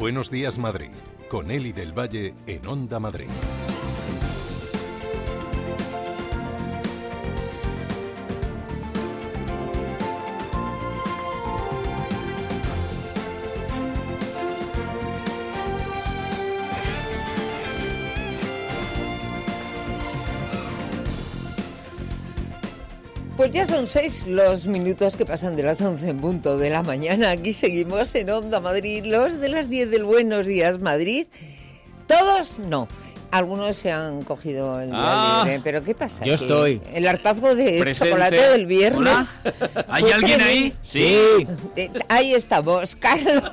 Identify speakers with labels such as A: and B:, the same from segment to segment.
A: Buenos días, Madrid, con Eli del Valle en Onda Madrid.
B: Pues ya son 6 los minutos que pasan de las 11 en punto de la mañana. Aquí seguimos en Onda Madrid, los de las 10 del Buenos Días Madrid. Todos no. Algunos se han cogido el día libre, pero ¿qué pasa?
C: Yo estoy.
B: El hartazgo de
C: Presente.
B: chocolate del viernes.
C: Hola. ¿Hay alguien ahí?
B: Sí. Ahí estamos, Carlos.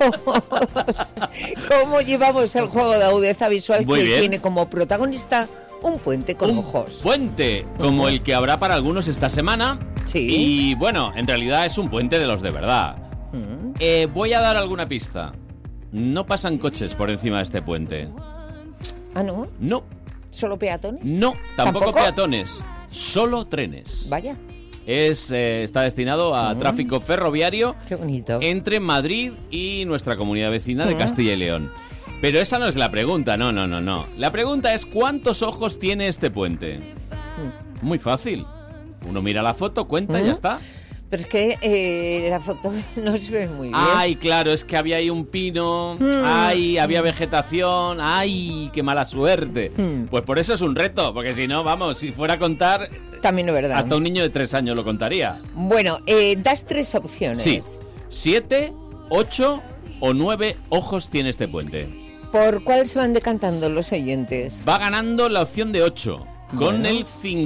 B: ¿Cómo llevamos el juego de agudeza visual
C: Muy
B: que
C: bien.
B: tiene como protagonista un puente con ojos?
C: Puente, como el que habrá para algunos esta semana.
B: Sí.
C: Y bueno, en realidad es un puente de los de verdad. Voy a dar alguna pista. No pasan coches por encima de este puente.
B: ¿Ah, no?
C: No,
B: ¿Solo peatones?
C: no, tampoco
B: ¿Tampoco?
C: peatones. Solo trenes.
B: Vaya,
C: Está destinado a tráfico ferroviario
B: qué bonito.
C: entre Madrid y nuestra comunidad vecina de Castilla y León. Pero esa no es la pregunta, no. La pregunta es ¿cuántos ojos tiene este puente? Muy fácil. Uno mira la foto, cuenta y ya está.
B: Pero es que la foto no se ve muy bien.
C: Ay, claro, es que había ahí un pino, ay, había vegetación, ay, qué mala suerte. Pues por eso es un reto, porque si no, vamos, si fuera a contar,
B: También es verdad.
C: hasta un niño de 3 años lo contaría.
B: Bueno, das 3 opciones.
C: Sí, 7, 8 o 9 ojos tiene este puente.
B: ¿Por cuál se van decantando los oyentes?
C: Va ganando la opción de 8, con
B: Bueno.
C: el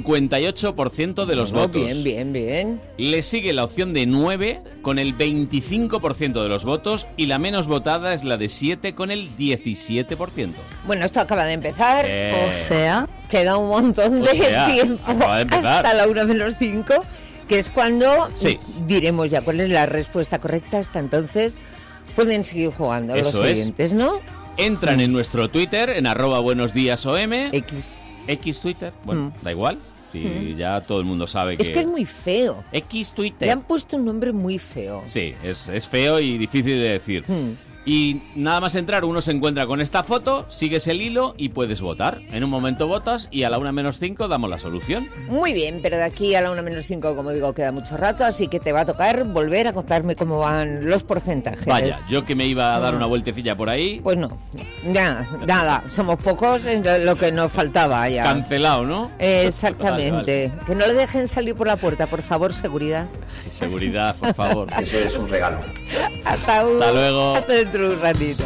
C: 58% de los
B: Bueno,
C: votos.
B: Bien.
C: Le sigue la opción de 9 con el 25% de los votos y la menos votada es la de 7 con el 17%.
B: Bueno, esto acaba de empezar.
D: O sea,
B: Queda un montón de tiempo
C: acaba de empezar.
B: hasta la 1 menos 5, que es cuando
C: Sí.
B: diremos ya cuál es la respuesta correcta. Hasta entonces pueden seguir jugando
C: Eso
B: los
C: es.
B: oyentes, ¿no?
C: Entran en nuestro Twitter, en @buenosdiasom.
B: X.
C: Twitter, bueno, da igual. Si ya todo el mundo sabe que...
B: Es que es muy feo.
C: X Twitter.
B: Le han puesto un nombre muy feo.
C: Sí, es feo y difícil de decir. Y nada más entrar, uno se encuentra con esta foto, sigues el hilo y puedes votar. En un momento votas y a la 1 menos 5 damos la solución.
B: Muy bien, pero de aquí a la 1 menos 5, como digo, queda mucho rato, así que te va a tocar volver a contarme cómo van los porcentajes.
C: Vaya, yo que me iba a dar una vueltecilla por ahí,
B: Pues no, ya, nada, somos pocos, es lo que nos faltaba ya.
C: cancelado, ¿no?
B: Exactamente.
C: Vale.
B: Que no le dejen salir por la puerta, por favor, seguridad.
C: Seguridad, por favor.
E: Eso es un regalo.
B: Hasta
C: luego.
B: Hasta dentro de un ratito.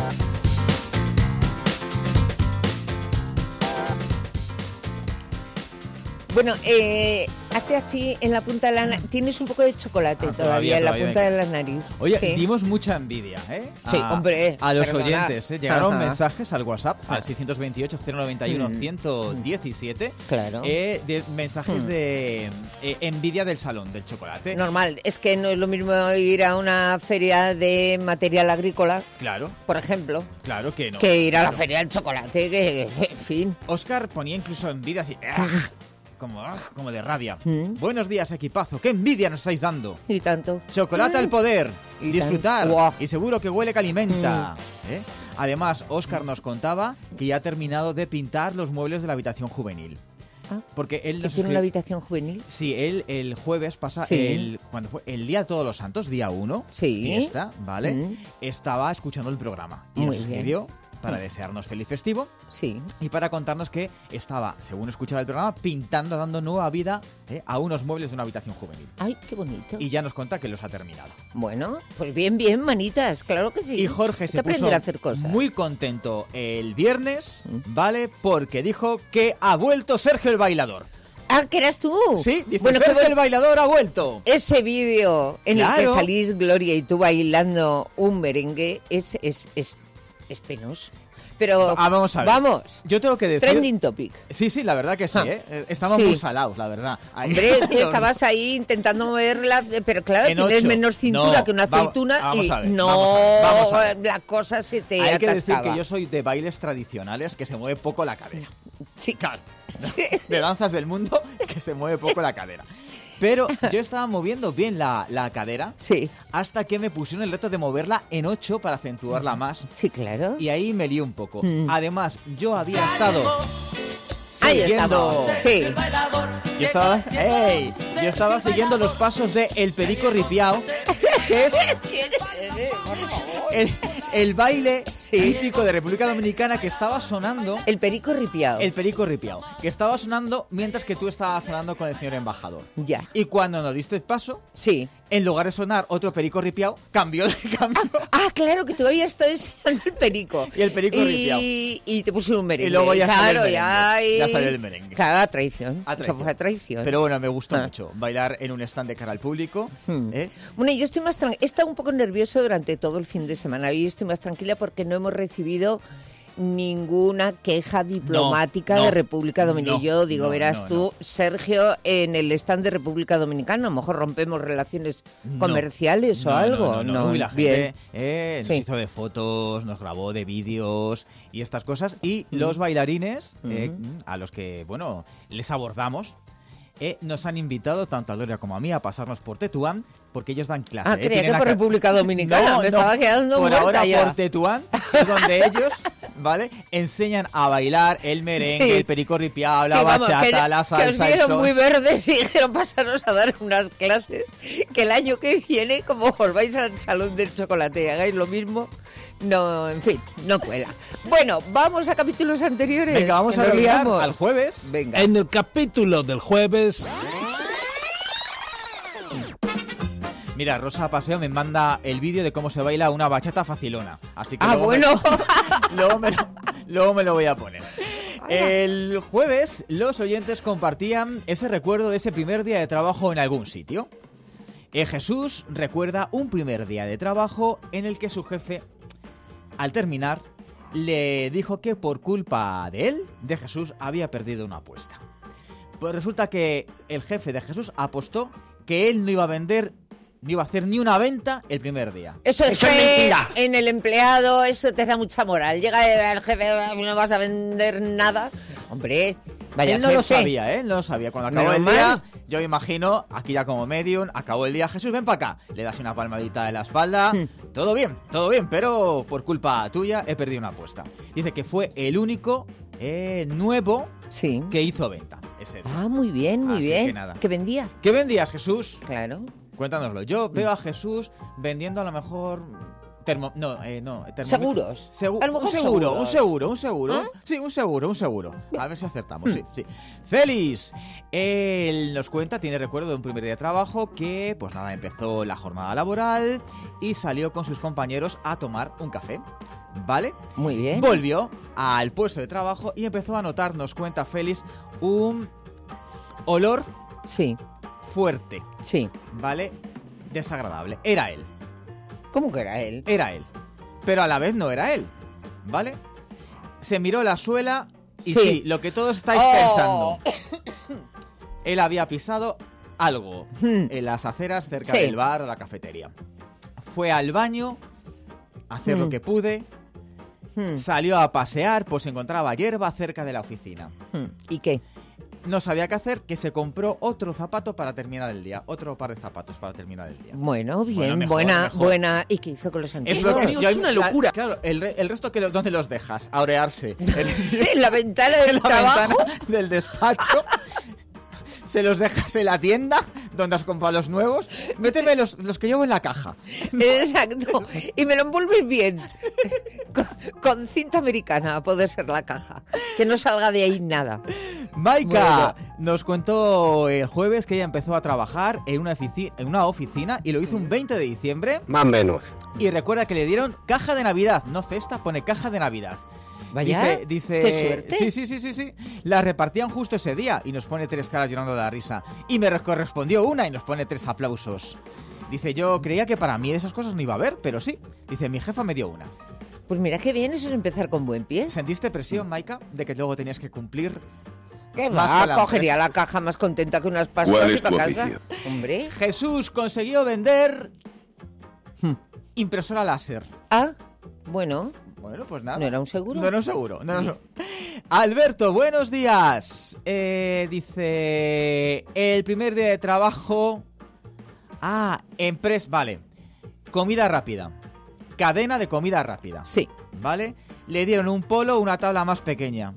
B: Bueno, hazte así en la punta de la nariz. Tienes un poco de chocolate todavía en la punta de la nariz.
F: Oye,
B: Sí.
F: dimos mucha envidia, ¿eh?
B: Sí, hombre,
F: A los
B: perdona.
F: oyentes, ¿eh? Llegaron
B: Ajá.
F: mensajes al WhatsApp, al 628-091-117.
B: Claro.
F: De mensajes de envidia del salón del chocolate.
B: Normal, es que no es lo mismo ir a una feria de material agrícola,
F: Claro,
B: por ejemplo,
F: claro que no.
B: que ir a la feria del chocolate, que, en fin.
F: Oscar ponía incluso envidia así, como de rabia.
B: Mm.
F: Buenos días, equipazo, qué envidia nos estáis dando.
B: Y tanto.
F: Chocolate al poder,
B: Y
F: disfrutar,
B: tan- Guau.
F: y seguro que huele que alimenta. ¿Eh? Además, Óscar nos contaba que ya ha terminado de pintar los muebles de la habitación juvenil.
B: Ah,
F: Porque él
B: ¿que
F: nos
B: tiene
F: escri-
B: una habitación juvenil?
F: Sí, él el jueves pasa,
B: Sí.
F: cuando fue el día de Todos los Santos, día 1,
B: Sí.
F: fiesta, ¿vale?
B: Mm.
F: Estaba escuchando el programa y
B: Muy
F: nos
B: bien.
F: escribió para desearnos feliz festivo
B: Sí.
F: y para contarnos que estaba, según escuchaba el programa, pintando, dando nueva vida a unos muebles de una habitación juvenil.
B: Ay, qué bonito.
F: Y ya nos cuenta que los ha terminado.
B: Bueno, pues bien, manitas, claro que sí.
F: Y Jorge
B: Hay
F: se
B: que
F: puso
B: aprender a hacer cosas.
F: muy contento el viernes, ¿vale? Porque dijo que ha vuelto Sergio el Bailador.
B: Ah, que eras tú.
F: Sí, dice
B: bueno,
F: Sergio el Bailador ha vuelto.
B: ese vídeo en el que
F: Claro.
B: salís Gloria y tú bailando un merengue es penoso. Pero
F: Vamos a ver.
B: vamos,
F: Yo tengo que decir...
B: trending topic.
F: Sí, la verdad que sí,
B: Ah.
F: Estamos
B: Sí.
F: muy salados, la verdad. Ahí-
B: Hombre, que estabas ahí intentando moverla, pero claro,
F: En
B: tienes
F: 8.
B: menos cintura
F: No,
B: que una
F: vamos-
B: aceituna
F: vamos
B: y
F: a ver,
B: no,
F: vamos a ver.
B: la cosa se te
F: Hay que decir
B: atascaba.
F: que yo soy de bailes tradicionales que se mueve poco la cadera.
B: Sí,
F: Claro. De danzas del mundo que se mueve poco la cadera. Pero yo estaba moviendo bien la cadera
B: Sí,
F: hasta que me pusieron el reto de moverla en 8 para acentuarla más.
B: sí, claro.
F: Y ahí me lié un poco. Además, yo había estado
B: Ahí
F: siguiendo...
B: estamos. Sí.
F: Yo estaba siguiendo los pasos de El Perico Ripiao, que es el baile
B: Sí.
F: típico de República Dominicana que estaba sonando.
B: El perico ripiao.
F: El Perico Ripiao, que estaba sonando mientras que tú estabas hablando con el señor embajador.
B: Ya.
F: Y cuando nos diste paso,
B: Sí.
F: en lugar de sonar otro Perico Ripiao, cambió de cambio.
B: Ah, claro, que todavía estoy enseñando el perico.
F: Y el perico ripiao.
B: Y te pusieron un merengue.
F: Y luego ya salió
B: claro,
F: el merengue. Ya salió el merengue.
B: Claro, a traición.
F: A traición.
B: Eso fue a traición.
F: Pero bueno, me gustó
B: Ah.
F: mucho bailar en un stand de cara al público. ¿eh?
B: Bueno, yo estoy más tranquila. He estado un poco nervioso durante todo el fin de semana. Hoy estoy más tranquila porque no hemos recibido ninguna queja diplomática
F: no,
B: de República Dominicana.
F: no,
B: Yo digo,
F: no,
B: verás
F: no,
B: tú, Sergio, en el stand de República Dominicana, a lo mejor rompemos relaciones comerciales o algo.
F: No. Uy, la
B: bien.
F: gente nos
B: Sí.
F: hizo de fotos, nos grabó de vídeos y estas cosas. Y los bailarines, a los que, bueno, les abordamos, nos han invitado, tanto a Gloria como a mí, a pasarnos por Tetuán, porque ellos dan clase.
B: Ah, creía
F: Tienen
B: que por
F: acá-
B: República Dominicana. Me estaba quedando
F: por
B: muerta
F: ahora
B: ya.
F: por Tetuán, donde ellos, ¿vale? Enseñan a bailar el merengue,
B: Sí.
F: el perico ripiao, la
B: Sí, vamos,
F: bachata, la
B: que os
F: salsa, el
B: vieron
F: son.
B: muy verdes y dijeron pasaros a dar unas clases que el año que viene, como volváis al Salón del Chocolate y hagáis lo mismo, no, en fin, no cuela. Bueno, vamos a capítulos anteriores.
F: Venga, vamos
B: que
F: a
B: nos
F: revisar
B: liamos.
F: al jueves.
B: Venga.
D: En el capítulo del jueves...
F: Mira, Rosa Paseo me manda el vídeo de cómo se baila una bachata facilona. Así que
B: Ah,
F: luego
B: bueno.
F: luego me lo voy a poner. El jueves los oyentes compartían ese recuerdo de ese primer día de trabajo en algún sitio. Jesús recuerda un primer día de trabajo en el que su jefe, al terminar, le dijo que por culpa de él, de Jesús, había perdido una apuesta. Pues resulta que el jefe de Jesús apostó que él no iba a vender, no iba a hacer ni una venta el primer día.
B: Eso es
D: mentira.
B: En el empleado, eso te da mucha moral. Llega el jefe, no vas a vender nada. Hombre, vaya
F: Él no lo
B: jefe.
F: sabía, ¿eh? No lo sabía. Cuando acabó
B: Menos
F: el día,
B: mal.
F: yo me imagino, aquí ya como medium, acabó el día, Jesús, ven para acá. Le das una palmadita en la espalda. Todo bien, pero por culpa tuya he perdido una apuesta. Dice que fue el único nuevo
B: Sí.
F: que hizo venta ese día.
B: Ah, muy bien, muy
F: Así
B: bien.
F: que nada.
B: ¿Qué vendía?
F: ¿Qué vendías, Jesús?
B: Claro.
F: Cuéntanoslo. Yo veo a Jesús vendiendo a lo mejor... termómetros.
B: Seguros. A lo mejor
F: un seguro.
B: ¿Ah?
F: Sí, un seguro. A ver si acertamos, sí. Félix, él nos cuenta, tiene recuerdo de un primer día de trabajo que, pues nada, empezó la jornada laboral y salió con sus compañeros a tomar un café. ¿Vale?
B: Muy bien.
F: Volvió al puesto de trabajo y empezó a notar, nos cuenta Félix, un olor
B: Sí,
F: fuerte,
B: sí.
F: ¿vale? Desagradable. Era él.
B: ¿Cómo que era él?
F: Era él. Pero a la vez no era él. ¿Vale? Se miró la suela y
B: Sí.
F: sí, lo que todos estáis
B: Oh.
F: pensando. Él había pisado algo en las aceras cerca
B: Sí.
F: del bar o la cafetería. Fue al baño a hacer lo que pude. Salió a pasear, pues encontraba hierba cerca de la oficina.
B: ¿Y qué?
F: No sabía qué hacer, que se compró otro zapato para terminar el día. Otro par de zapatos para terminar el día.
B: Bueno, bien,
F: Bueno, mejor,
B: buena,
F: mejor.
B: buena. ¿Y qué hizo con los
F: Es
B: antiguos?
F: lo que
D: Dios, es una locura.
F: Claro, el resto, ¿dónde los dejas? A orearse.
B: En la ventana del
F: En la
B: trabajo.
F: ventana del despacho. Se los dejas en la tienda donde has comprado los nuevos. Méteme los que llevo en la caja.
B: Exacto. Y me lo envuelves bien. Con cinta americana, a poder ser la caja. Que no salga de ahí nada.
F: Maika nos contó el jueves que ella empezó a trabajar en una oficina y lo hizo un 20 de diciembre.
E: Más o menos.
F: Y recuerda que le dieron caja de Navidad, no cesta, pone caja de Navidad.
B: Vaya,
F: Dice,
B: qué suerte.
F: Sí. La repartían justo ese día y nos pone 3 caras llorando de la risa. Y me correspondió una y nos pone 3 aplausos. Dice, yo creía que para mí de esas cosas no iba a haber, pero sí. Dice, mi jefa me dio una.
B: Pues mira qué bien, eso es empezar con buen pie.
F: ¿Sentiste presión, Maika, de que luego tenías que cumplir?
B: ¿Qué
F: Más
B: va?
F: con la
B: Cogería la caja más contenta que unas pastas
E: ¿Cuál
B: y
E: es
B: pa'
E: tu
B: casa.
E: oficio?
B: Hombre.
F: Jesús consiguió vender impresora láser.
B: Ah, bueno.
F: Bueno, pues nada.
B: ¿No era un seguro?
F: No era un seguro. Alberto, buenos días. Dice, el primer día de trabajo... vale. Comida rápida. Cadena de comida rápida.
B: Sí.
F: ¿Vale? Le dieron un polo, una talla más pequeña.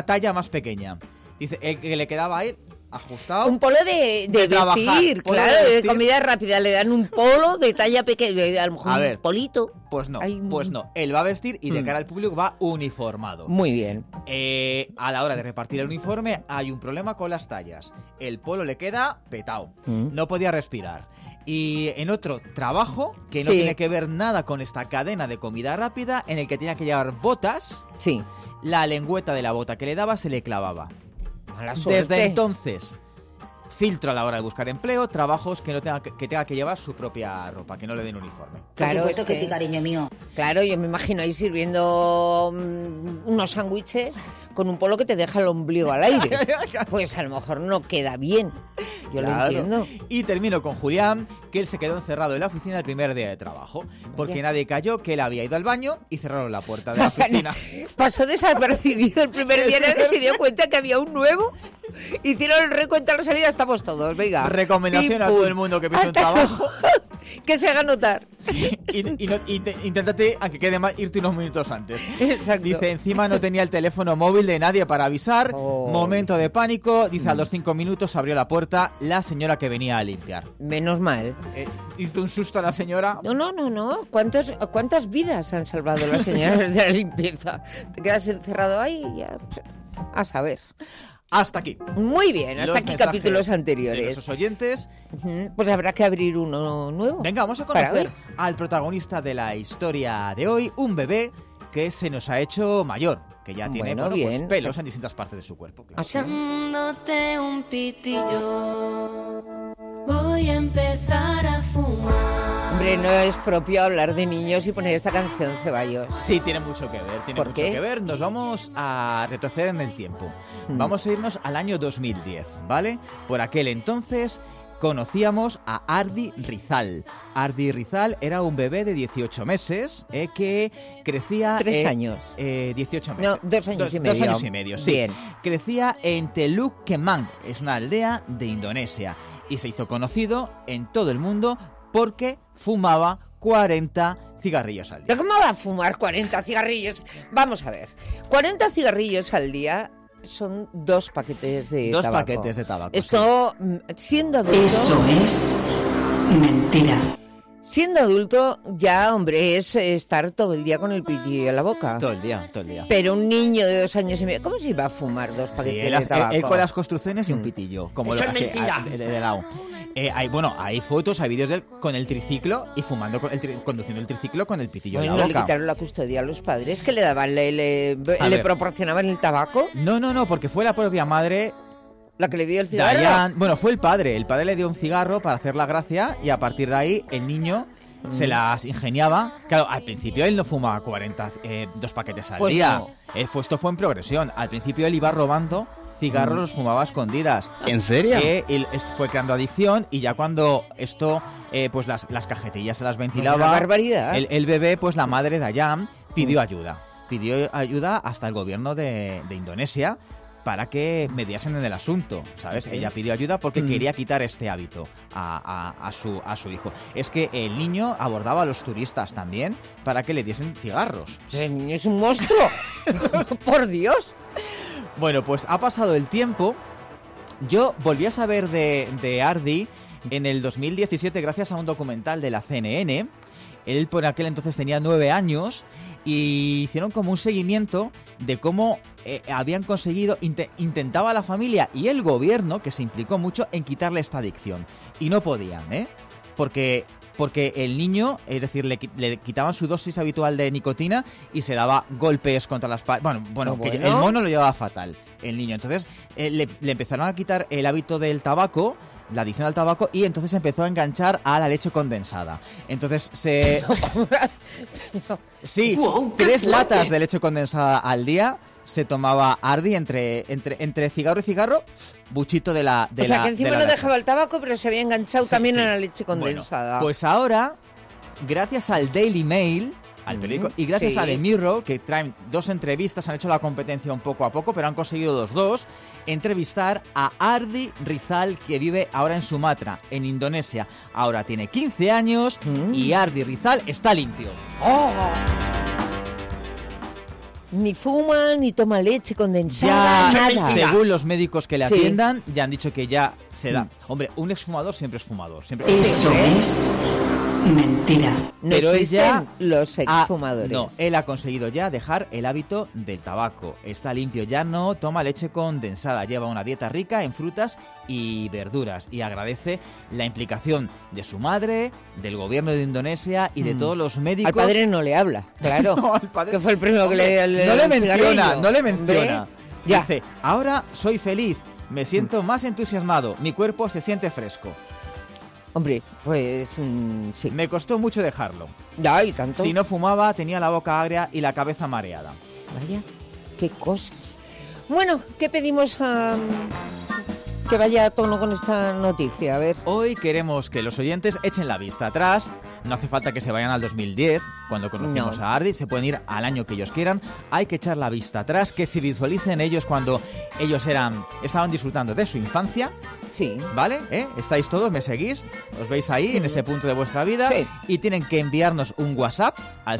F: Dice, el que le quedaba ahí, ajustado.
B: Un polo de
F: trabajar,
B: vestir,
F: polo
B: claro,
F: de
B: de
F: vestir.
B: comida rápida. Le dan un polo de talla pequeña, a lo mejor
F: A
B: un
F: ver.
B: polito.
F: Pues no.
B: Ay,
F: Él va a vestir y de cara al público va uniformado.
B: Muy bien.
F: A la hora de repartir el uniforme hay un problema con las tallas. El polo le queda petao. No podía respirar. Y en otro trabajo, que no
B: Sí.
F: tiene que ver nada con esta cadena de comida rápida, en el que tenía que llevar botas,
B: Sí.
F: la lengüeta de la bota que le daba se le clavaba.
B: Mala suerte.
F: Desde entonces, filtro a la hora de buscar empleo, trabajos que no tenga que tenga que llevar su propia ropa, que no le den uniforme.
B: Claro,
E: Por supuesto
B: es
E: que
B: que-
E: sí, cariño mío.
B: Claro, yo me imagino ahí sirviendo unos sándwiches con un polo que te deja el ombligo al aire. Pues a lo mejor no queda bien. Yo lo
F: Claro.
B: entiendo.
F: Y termino con Julián, que él se quedó encerrado en la oficina el primer día de trabajo, porque nadie cayó que él había ido al baño y cerraron la puerta de la oficina.
B: Pasó desapercibido el primer día, nadie se dio cuenta que había un nuevo. Hicieron el recuento a la salida, estamos todos, venga.
F: Recomendación
B: Pim,
F: a
B: pum.
F: todo el mundo que pise un
B: Hasta
F: trabajo.
B: que se haga notar.
F: Inténtate, aunque quede mal, irte unos minutos antes.
B: Exacto.
F: Dice, encima no tenía el teléfono móvil de nadie para avisar.
B: Oh.
F: Momento de pánico. Dice, a los 5 minutos abrió la puerta la señora que venía a limpiar.
B: Menos mal.
F: Hizo un susto a la señora.
B: No. ¿Cuántas vidas han salvado las señoras de la limpieza? Te quedas encerrado ahí y ya. A saber.
F: Hasta aquí.
B: Muy bien, hasta
F: Los
B: aquí
F: mensajes
B: capítulos
F: de
B: anteriores.
F: nuestros oyentes.
B: Ujú, pues habrá que abrir uno nuevo.
F: Venga, vamos a
B: Para
F: conocer
B: hoy.
F: al protagonista de la historia de hoy, un bebé que se nos ha hecho mayor, que ya tiene
B: Bueno,
F: pues,
B: bien.
F: pelos en distintas partes de su cuerpo. claro.
B: ¿Ah, sí?
G: Echándote un pitillo, voy a empezar a fumar.
B: Hombre, no es propio hablar de niños y poner esta canción, Ceballos.
F: Sí, tiene mucho que ver,
B: ¿Por qué?
F: que ver. Nos vamos a retroceder en el tiempo. Vamos a irnos al año 2010, ¿vale? Por aquel entonces conocíamos a Ardi Rizal. Ardi Rizal era un bebé de 18 meses que crecía...
B: 3 años.
F: 18 meses.
B: No, 2 años y medio.
F: 2 años y medio, sí.
B: Bien.
F: Crecía en Teluk Kemang, es una aldea de Indonesia. Y se hizo conocido en todo el mundo porque fumaba 40 cigarrillos al día.
B: ¿Cómo va a fumar 40 cigarrillos? Vamos a ver. 40 cigarrillos al día son 2 paquetes de
F: 2
B: tabaco.
F: paquetes de tabaco.
B: Esto, siendo adulto...
H: Eso es mentira.
B: Siendo adulto, ya, hombre, es estar todo el día con el pitillo en la boca.
F: Todo el día, todo el día.
B: Pero un niño de 2 años y medio, ¿cómo se iba a fumar 2
F: Sí,
B: paquetes de tabaco?
F: él con las construcciones y un pitillo. Como
E: Eso
F: lo
E: es
F: que
E: mentira.
F: de lado. Hay fotos, hay vídeos de él con el triciclo y fumando, conduciendo el triciclo con el pitillo
B: Bueno,
F: en la
B: le
F: boca.
B: quitaron la custodia a los padres que le daban, le
F: ver.
B: proporcionaban el tabaco,
F: No, porque fue la propia madre,
B: la que le dio el cigarro.
F: Diane. Bueno, fue el padre. El padre le dio un cigarro para hacer la gracia y a partir de ahí el niño se las ingeniaba. Claro, al principio él no fumaba 2 paquetes al
B: Pues
F: día.
B: no.
F: Esto fue en progresión. Al principio él iba robando cigarros, los fumaba a escondidas.
D: ¿En serio?
F: Esto fue creando adicción y ya cuando esto, pues las cajetillas se las ventilaba.
B: Una barbaridad.
F: El bebé, pues la madre Dayan pidió ayuda. Pidió ayuda hasta el gobierno de Indonesia para que mediasen en el asunto, ¿sabes? Ella pidió ayuda porque quería quitar este hábito a su hijo. Es que el niño abordaba a los turistas también para que le diesen cigarros.
B: Ese niño es un monstruo. Por Dios.
F: Bueno, pues ha pasado el tiempo. Yo volví a saber de Ardi en el 2017 gracias a un documental de la CNN. Él por aquel entonces tenía 9 años y hicieron como un seguimiento de cómo habían conseguido, intentaba la familia y el gobierno, que se implicó mucho en quitarle esta adicción. Y no podían, Porque el niño, es decir, le quitaban su dosis habitual de nicotina y se daba golpes contra las paredes. Bueno, que el mono lo llevaba fatal, el niño. Entonces le empezaron a quitar el hábito del tabaco, la adicción al tabaco, y entonces empezó a enganchar a la leche condensada. Entonces Sí,
H: Wow, qué
F: 3
H: fuerte.
F: latas de leche condensada al día se tomaba Ardi entre cigarro y cigarro, buchito de la
B: O sea, que encima
F: de la
B: no
F: lata.
B: dejaba el tabaco, pero se había enganchado
F: Sí,
B: también
F: sí.
B: a la leche condensada.
F: Bueno, pues ahora, gracias al Daily Mail, al periódico. Y gracias
B: Sí.
F: a The Mirror, que traen 2 entrevistas, han hecho la competencia un poco a poco, pero han conseguido los 2, entrevistar a Ardi Rizal, que vive ahora en Sumatra, en Indonesia. Ahora tiene 15 años y Ardi Rizal está limpio.
B: ¡Oh! Ni fuma, ni toma leche condensada, nada.
F: Según los médicos que le
B: Sí.
F: atiendan, ya han dicho que ya se da. Hombre, un exfumador siempre es fumador. Siempre...
H: Eso es mentira.
B: No
F: Pero ella
B: existen los exfumadores.
F: No, él ha conseguido ya dejar el hábito del tabaco. Está limpio, ya no toma leche condensada. Lleva una dieta rica en frutas y verduras. Y agradece la implicación de su madre, del gobierno de Indonesia y de todos los médicos.
B: Al padre no le habla, claro.
F: No, al padre-
B: Que fue el primero que le
F: no le
B: el
F: menciona,
B: cigarrillo.
F: no le menciona.
B: ¿Ve? Ya.
F: Dice, ahora soy feliz, me siento más entusiasmado, mi cuerpo se siente fresco.
B: Hombre, pues sí.
F: Me costó mucho dejarlo.
B: Ya, y tanto.
F: Si no fumaba, tenía la boca agria y la cabeza mareada.
B: Vaya, qué cosas. Bueno, ¿qué pedimos que vaya a tono con esta noticia? A ver.
F: Hoy queremos que los oyentes echen la vista atrás. No hace falta que se vayan al 2010, cuando conocimos
B: No.
F: a Ardi. Se pueden ir al año que ellos quieran. Hay que echar la vista atrás, que se visualicen ellos cuando ellos estaban disfrutando de su infancia.
B: Sí.
F: ¿Vale? ¿Estáis todos? ¿Me seguís? ¿Os veis ahí en ese punto de vuestra vida?
B: Sí.
F: Y tienen que enviarnos un WhatsApp al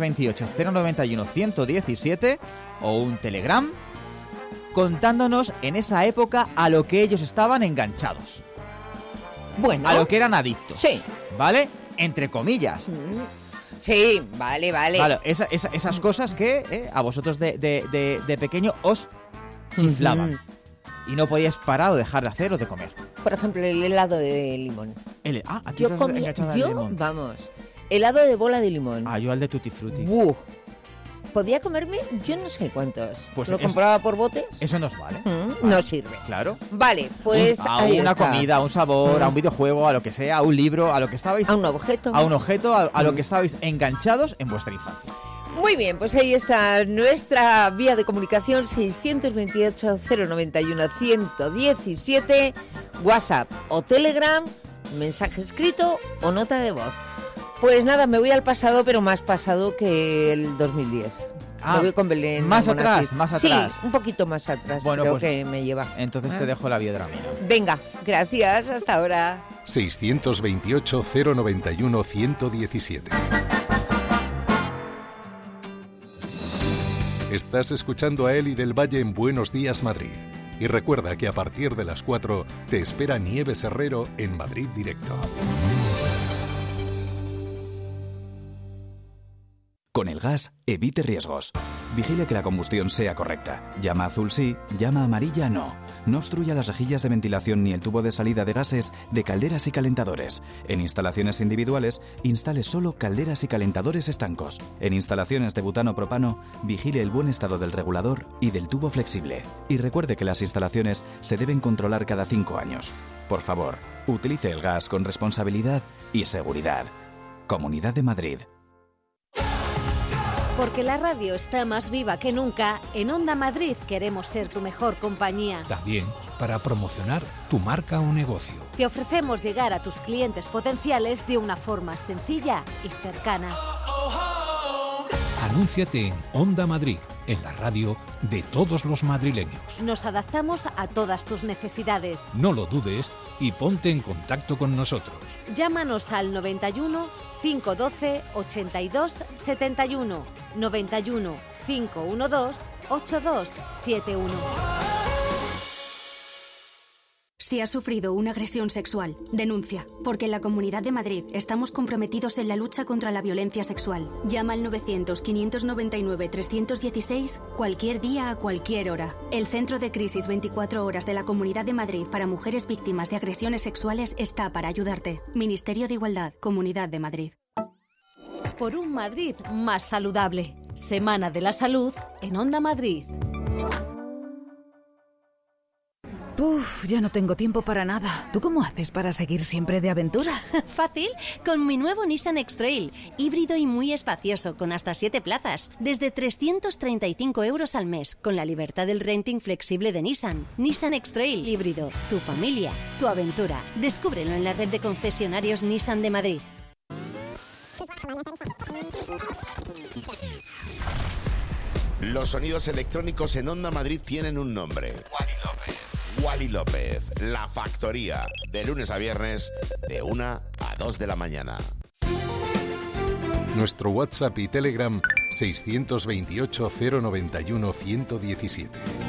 F: 628-091-117 o un Telegram contándonos en esa época a lo que ellos estaban enganchados.
B: Bueno.
F: A lo que eran adictos.
B: Sí.
F: ¿Vale? Entre comillas.
B: Sí, vale.
F: Vale, esas cosas que a vosotros de pequeño os chiflaban. Y no podíais parar o dejar de hacer o de comer.
B: Por ejemplo, el helado de limón.
F: Aquí
B: Yo
F: estás
B: comía,
F: enganchada al limón.
B: vamos, helado de bola de limón.
F: Yo al de Tutti Frutti.
B: ¡Buh! Podía comerme yo no sé cuántos.
F: Pues
B: ¿Lo
F: eso-
B: compraba por botes?
F: Eso nos vale.
B: No sirve.
F: Claro.
B: Vale, pues
F: A
B: ahí
F: una
B: está.
F: comida, a un sabor, a un videojuego, a lo que sea, a un libro, a lo que estabais...
B: A un objeto.
F: A un objeto, a lo que estabais enganchados en vuestra infancia.
B: Muy bien, pues ahí está nuestra vía de comunicación 628-091-117, WhatsApp o Telegram, mensaje escrito o nota de voz. Pues nada, me voy al pasado, pero más pasado que el 2010. Me voy con Belén.
F: más
B: Almonacid.
F: atrás, más atrás.
B: Sí, un poquito más atrás,
F: Bueno,
B: creo
F: pues,
B: que me lleva.
F: Entonces te dejo la biodramina.
B: Venga, gracias, hasta ahora.
A: 628-091-117. Estás escuchando a Eli del Valle en Buenos Días Madrid. Y recuerda que a partir de las 4 te espera Nieves Herrero en Madrid Directo.
E: Con el gas, evite riesgos. Vigile que la combustión sea correcta. Llama azul sí, llama amarilla no. No obstruya las rejillas de ventilación ni el tubo de salida de gases de calderas y calentadores. En instalaciones individuales, instale solo calderas y calentadores estancos. En instalaciones de butano-propano, vigile el buen estado del regulador y del tubo flexible. Y recuerde que las instalaciones se deben controlar cada 5 años. Por favor, utilice el gas con responsabilidad y seguridad. Comunidad de Madrid.
I: Porque la radio está más viva que nunca, en Onda Madrid queremos ser tu mejor compañía.
D: También para promocionar tu marca o negocio.
I: Te ofrecemos llegar a tus clientes potenciales de una forma sencilla y cercana.
D: Anúnciate en Onda Madrid, en la radio de todos los madrileños.
I: Nos adaptamos a todas tus necesidades.
D: No lo dudes y ponte en contacto con nosotros.
I: Llámanos al 91 512 82 71, 91 512 8271.
J: Si has sufrido una agresión sexual, denuncia, porque en la Comunidad de Madrid estamos comprometidos en la lucha contra la violencia sexual. Llama al 900-599-316 cualquier día a cualquier hora. El Centro de Crisis 24 Horas de la Comunidad de Madrid para mujeres víctimas de agresiones sexuales está para ayudarte. Ministerio de Igualdad, Comunidad de Madrid.
I: Por un Madrid más saludable. Semana de la Salud en Onda Madrid.
K: Uf, ya no tengo tiempo para nada. ¿Tú cómo haces para seguir siempre de aventura?
L: Fácil, con mi nuevo Nissan X-Trail, híbrido y muy espacioso, con hasta 7 plazas, desde 335 € al mes, con la libertad del renting flexible de Nissan. Nissan X-Trail híbrido, tu familia, tu aventura. Descúbrelo en la red de concesionarios Nissan de Madrid.
M: Los sonidos electrónicos en Onda Madrid tienen un nombre. Wally López, La Factoría, de lunes a viernes, de 1 a 2 de la mañana.
A: Nuestro WhatsApp y Telegram 628 091 117.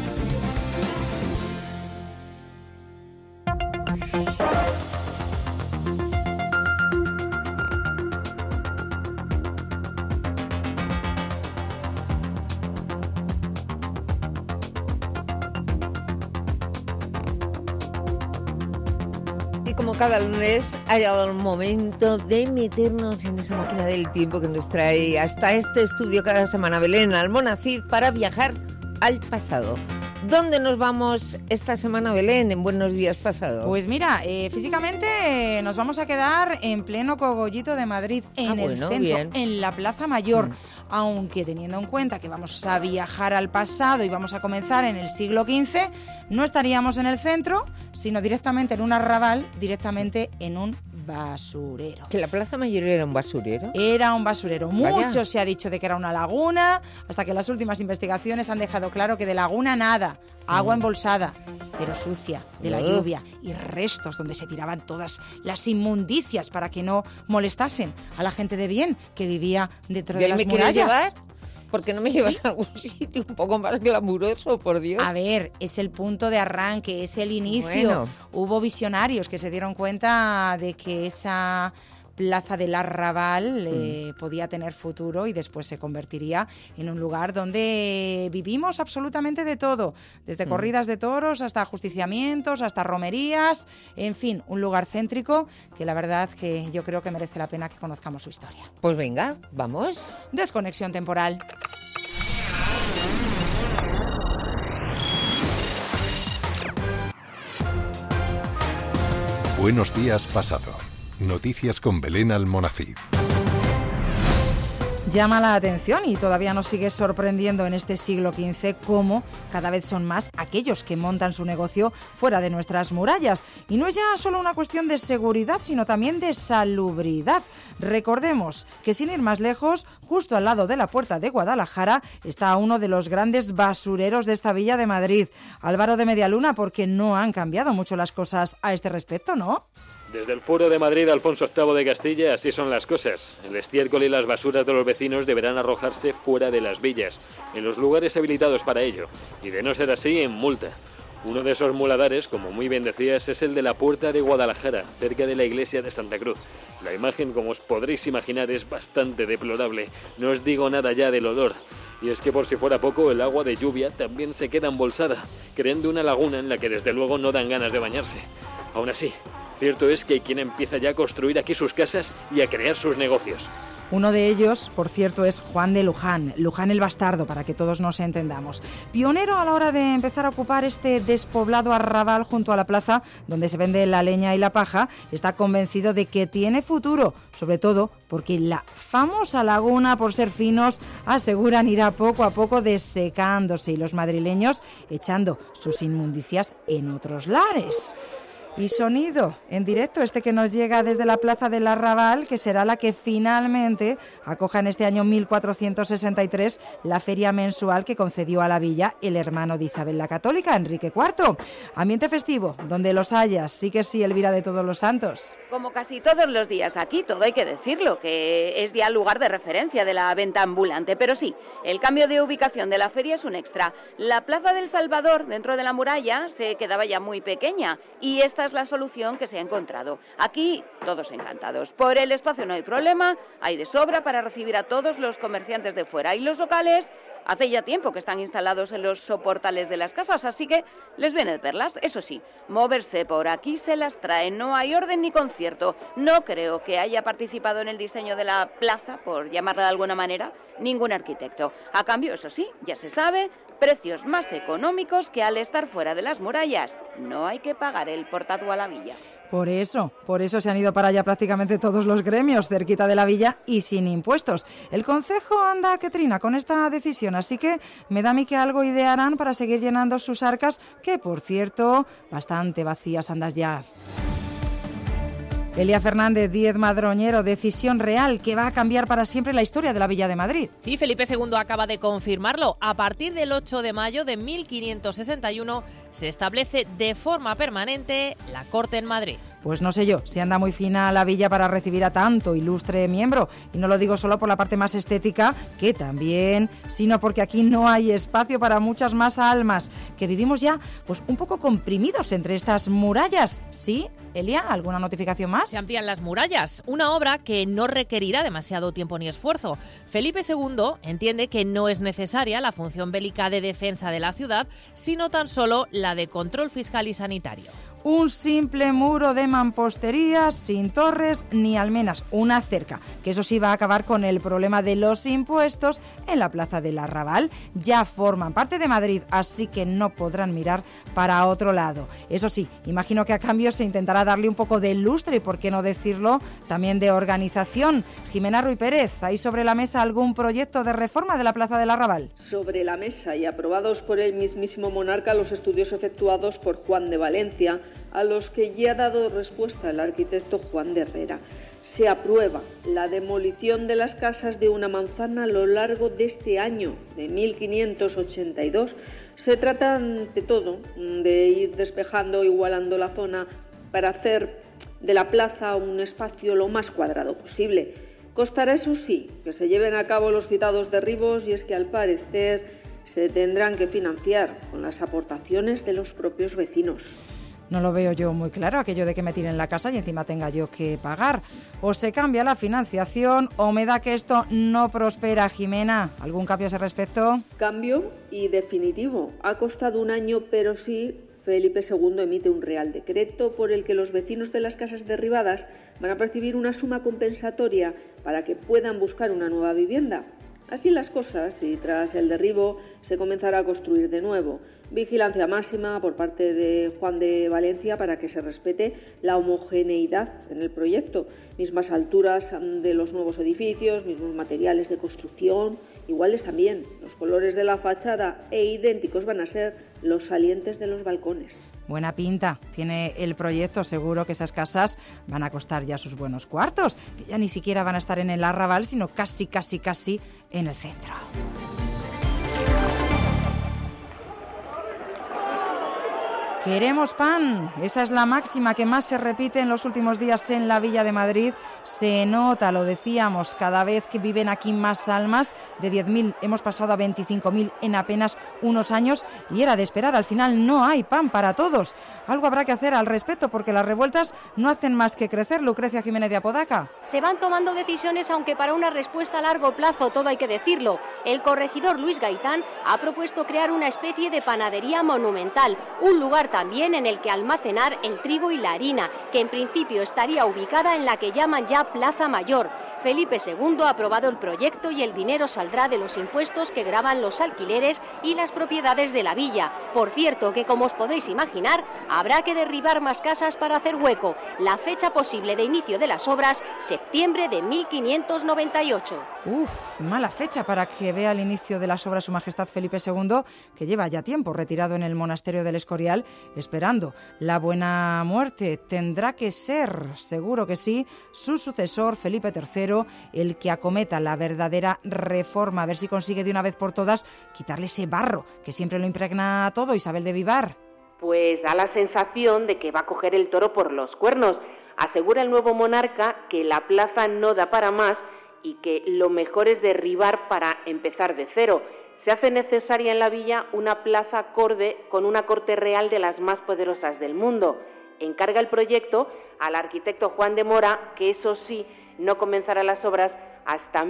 B: Como cada lunes ha llegado el momento de meternos en esa máquina del tiempo que nos trae hasta este estudio cada semana Belén Almonacid para viajar al pasado. ¿Dónde nos vamos esta semana, Belén, en Buenos Días Pasado?
N: Pues mira, físicamente nos vamos a quedar en pleno Cogollito de Madrid, en el centro, bien. En la Plaza Mayor. Aunque teniendo en cuenta que vamos a viajar al pasado y vamos a comenzar en el siglo XV, no estaríamos en el centro, sino directamente en un arrabal, directamente en un basurero.
B: ¿Que la Plaza Mayor era un basurero?
N: Era un basurero.
B: Vaya.
N: Mucho se ha dicho de que era una laguna, hasta que las últimas investigaciones han dejado claro que de laguna nada, agua embolsada, pero sucia, de la lluvia, y restos donde se tiraban todas las inmundicias para que no molestasen a la gente de bien que vivía dentro de las murallas.
B: ¿Me quieres llevar? ¿Por qué no me llevas a algún sitio un poco más glamuroso, por Dios?
N: A ver, es el punto de arranque, es el inicio.
B: Bueno.
N: Hubo visionarios que se dieron cuenta de que esa Plaza del Arrabal podía tener futuro y después se convertiría en un lugar donde vivimos absolutamente de todo, desde corridas de toros hasta ajusticiamientos, hasta romerías, en fin, un lugar céntrico que la verdad que yo creo que merece la pena que conozcamos su historia.
B: Pues venga, vamos.
N: Desconexión temporal.
A: Buenos Días Pasado. Noticias con Belén Almonacid.
N: Llama la atención y todavía nos sigue sorprendiendo en este siglo XV cómo cada vez son más aquellos que montan su negocio fuera de nuestras murallas. Y no es ya solo una cuestión de seguridad, sino también de salubridad. Recordemos que sin ir más lejos, justo al lado de la Puerta de Guadalajara está uno de los grandes basureros de esta villa de Madrid. Álvaro de Medialuna, porque no han cambiado mucho las cosas a este respecto, ¿no?
O: Desde el Foro de Madrid, Alfonso VIII de Castilla, así son las cosas. El estiércol y las basuras de los vecinos deberán arrojarse fuera de las villas, en los lugares habilitados para ello, y de no ser así, en multa. Uno de esos muladares, como muy bien decías, es el de la Puerta de Guadalajara, cerca de la iglesia de Santa Cruz. La imagen, como os podréis imaginar, es bastante deplorable. No os digo nada ya del olor. Y es que por si fuera poco, el agua de lluvia también se queda embolsada, creando una laguna en la que desde luego no dan ganas de bañarse. Aún así, cierto es que hay quien empieza ya a construir aquí sus casas y a crear sus negocios.
N: Uno de ellos, por cierto, es Juan de Luján, Luján el Bastardo, para que todos nos entendamos. Pionero a la hora de empezar a ocupar este despoblado arrabal junto a la plaza donde se vende la leña y la paja, está convencido de que tiene futuro, sobre todo porque la famosa laguna, por ser finos, aseguran irá poco a poco desecándose y los madrileños echando sus inmundicias en otros lares. Y sonido en directo, este que nos llega desde la Plaza del Arrabal, que será la que finalmente acoja en este año 1463 la feria mensual que concedió a la villa el hermano de Isabel la Católica, Enrique IV. Ambiente festivo, donde los hayas, sí que sí, Elvira de Todos los Santos.
P: Como casi todos los días aquí, todo hay que decirlo, que es ya el lugar de referencia de la venta ambulante, pero sí, el cambio de ubicación de la feria es un extra. La Plaza del Salvador, dentro de la muralla, se quedaba ya muy pequeña y esta es la solución que se ha encontrado. Aquí todos encantados. Por el espacio no hay problema, hay de sobra para recibir a todos los comerciantes de fuera y los locales. Hace ya tiempo que están instalados en los soportales de las casas, así que les viene de perlas. Eso sí, moverse por aquí se las trae. No hay orden ni concierto. No creo que haya participado en el diseño de la plaza, por llamarla de alguna manera, ningún arquitecto. A cambio, eso sí, ya se sabe, precios más económicos que al estar fuera de las murallas. No hay que pagar el portatu a la villa.
N: Por eso se han ido para allá prácticamente todos los gremios, cerquita de la villa y sin impuestos. El concejo anda que trina con esta decisión, así que me da a mí que algo idearán para seguir llenando sus arcas, que por cierto, bastante vacías andan ya. Elia Fernández, Díez Madroñero, decisión real que va a cambiar para siempre la historia de la Villa de Madrid.
Q: Sí, Felipe II acaba de confirmarlo. A partir del 8 de mayo de 1561 se establece de forma permanente la Corte en Madrid.
N: Pues no sé yo, si anda muy fina la villa para recibir a tanto ilustre miembro. Y no lo digo solo por la parte más estética, que también, sino porque aquí no hay espacio para muchas más almas, que vivimos ya pues un poco comprimidos entre estas murallas. ¿Sí, Elia? ¿Alguna notificación más?
Q: Se amplían las murallas, una obra que no requerirá demasiado tiempo ni esfuerzo. Felipe II entiende que no es necesaria la función bélica de defensa de la ciudad, sino tan solo la de control fiscal y sanitario.
N: Un simple muro de mampostería, sin torres ni almenas, una cerca, que eso sí va a acabar con el problema de los impuestos en la Plaza del Arrabal. Ya forman parte de Madrid, así que no podrán mirar para otro lado. Eso sí, imagino que a cambio se intentará darle un poco de lustre y, por qué no decirlo, también de organización. Jimena Ruy Pérez, ¿hay sobre la mesa algún proyecto de reforma de la Plaza del Arrabal?
R: Sobre la mesa y aprobados por el mismísimo monarca los estudios efectuados por Juan de Valencia, a los que ya ha dado respuesta el arquitecto Juan de Herrera. Se aprueba la demolición de las casas de una manzana a lo largo de este año, de 1582. Se trata, ante todo, de ir despejando, igualando la zona para hacer de la plaza un espacio lo más cuadrado posible. Costará, eso sí, que se lleven a cabo los citados derribos, y es que al parecer se tendrán que financiar con las aportaciones de los propios vecinos.
N: No lo veo yo muy claro, aquello de que me tiren la casa y encima tenga yo que pagar. O se cambia la financiación o me da que esto no prospera. Jimena, ¿algún cambio a ese respecto?
R: Cambio y definitivo. Ha costado un año, pero sí, Felipe II emite un real decreto por el que los vecinos de las casas derribadas van a percibir una suma compensatoria para que puedan buscar una nueva vivienda. Así las cosas, y tras el derribo se comenzará a construir de nuevo. Vigilancia máxima por parte de Juan de Valencia para que se respete la homogeneidad en el proyecto. Mismas alturas de los nuevos edificios, mismos materiales de construcción, iguales también los colores de la fachada, e idénticos van a ser los salientes de los balcones.
N: Buena pinta tiene el proyecto, seguro que esas casas van a costar ya sus buenos cuartos, que ya ni siquiera van a estar en el Arrabal, sino casi en el centro. Queremos pan, esa es la máxima que más se repite en los últimos días en la Villa de Madrid. Se nota, lo decíamos, cada vez que viven aquí más almas. De 10.000 hemos pasado a 25.000 en apenas unos años, y era de esperar. Al final no hay pan para todos. Algo habrá que hacer al respecto, porque las revueltas no hacen más que crecer. Lucrecia Jiménez de Apodaca.
S: Se van tomando decisiones, aunque para una respuesta a largo plazo, todo hay que decirlo. El corregidor Luis Gaitán ha propuesto crear una especie de panadería monumental, un lugar también en el que almacenar el trigo y la harina, que en principio estaría ubicada en la que llaman ya Plaza Mayor. Felipe II ha aprobado el proyecto y el dinero saldrá de los impuestos que gravan los alquileres y las propiedades de la villa. Por cierto, que como os podréis imaginar, habrá que derribar más casas para hacer hueco. La fecha posible de inicio de las obras, septiembre de 1598.
N: Mala fecha para que vea el inicio de las obras Su Majestad Felipe II, que lleva ya tiempo retirado en el monasterio del Escorial, esperando la buena muerte. Tendrá que ser, seguro que sí, su sucesor Felipe III, el que acometa la verdadera reforma, a ver si consigue de una vez por todas quitarle ese barro que siempre lo impregna todo. Isabel de Vivar.
T: Pues da la sensación de que va a coger el toro por los cuernos. Asegura el nuevo monarca que la plaza no da para más y que lo mejor es derribar para empezar de cero. Se hace necesaria en la villa una plaza acorde con una corte real de las más poderosas del mundo. Encarga el proyecto al arquitecto Juan de Mora, que eso sí, no comenzará las obras hasta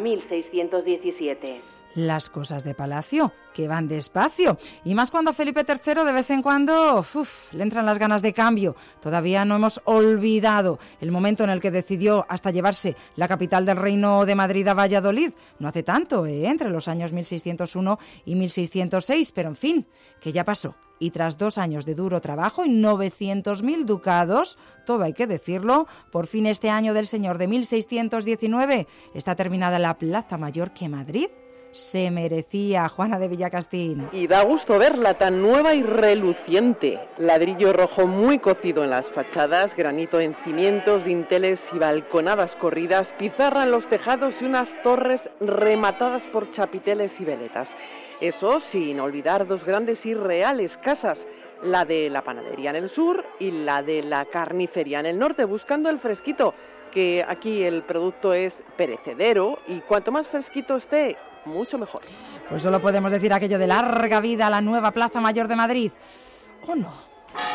T: 1617.
N: Las cosas de palacio, que van despacio. Y más cuando a Felipe III de vez en cuando le entran las ganas de cambio. Todavía no hemos olvidado el momento en el que decidió hasta llevarse la capital del Reino de Madrid a Valladolid. No hace tanto, entre los años 1601 y 1606. Pero en fin, que ya pasó. Y tras 2 años de duro trabajo y 900.000 ducados, todo hay que decirlo, por fin este año del señor de 1619 está terminada la Plaza Mayor, que Madrid se merecía. Juana de Villacastín.
U: Y da gusto verla tan nueva y reluciente. Ladrillo rojo muy cocido en las fachadas, granito en cimientos, dinteles y balconadas corridas, pizarra en los tejados y unas torres rematadas por chapiteles y veletas. Eso sin olvidar dos grandes y reales casas, la de la panadería en el sur y la de la carnicería en el norte, buscando el fresquito, que aquí el producto es perecedero y cuanto más fresquito esté, mucho mejor.
N: Pues solo podemos decir aquello de larga vida a la nueva Plaza Mayor de Madrid. ¿O no?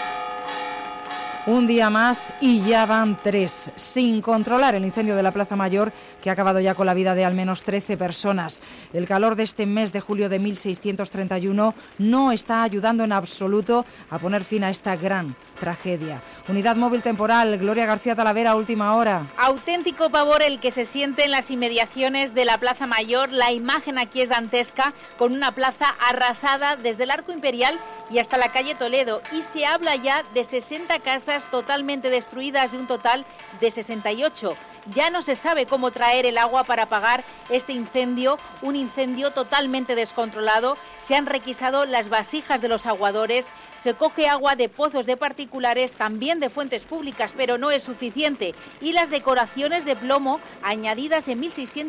N: Un día más y ya van 3, sin controlar el incendio de la Plaza Mayor, que ha acabado ya con la vida de al menos 13 personas. El calor de este mes de julio de 1631 no está ayudando en absoluto a poner fin a esta gran tragedia. Unidad móvil temporal, Gloria García Talavera, última hora.
V: Auténtico pavor el que se siente en las inmediaciones de la Plaza Mayor. La imagen aquí es dantesca, con una plaza arrasada desde el Arco Imperial y hasta la calle Toledo, y se habla ya de 60 casas totalmente destruidas de un total de 68. Ya no se sabe cómo traer el agua para apagar este incendio, un incendio totalmente descontrolado. Se han requisado las vasijas de los aguadores, se coge agua de pozos de particulares, también de fuentes públicas, pero no es suficiente. Y las decoraciones de plomo, añadidas en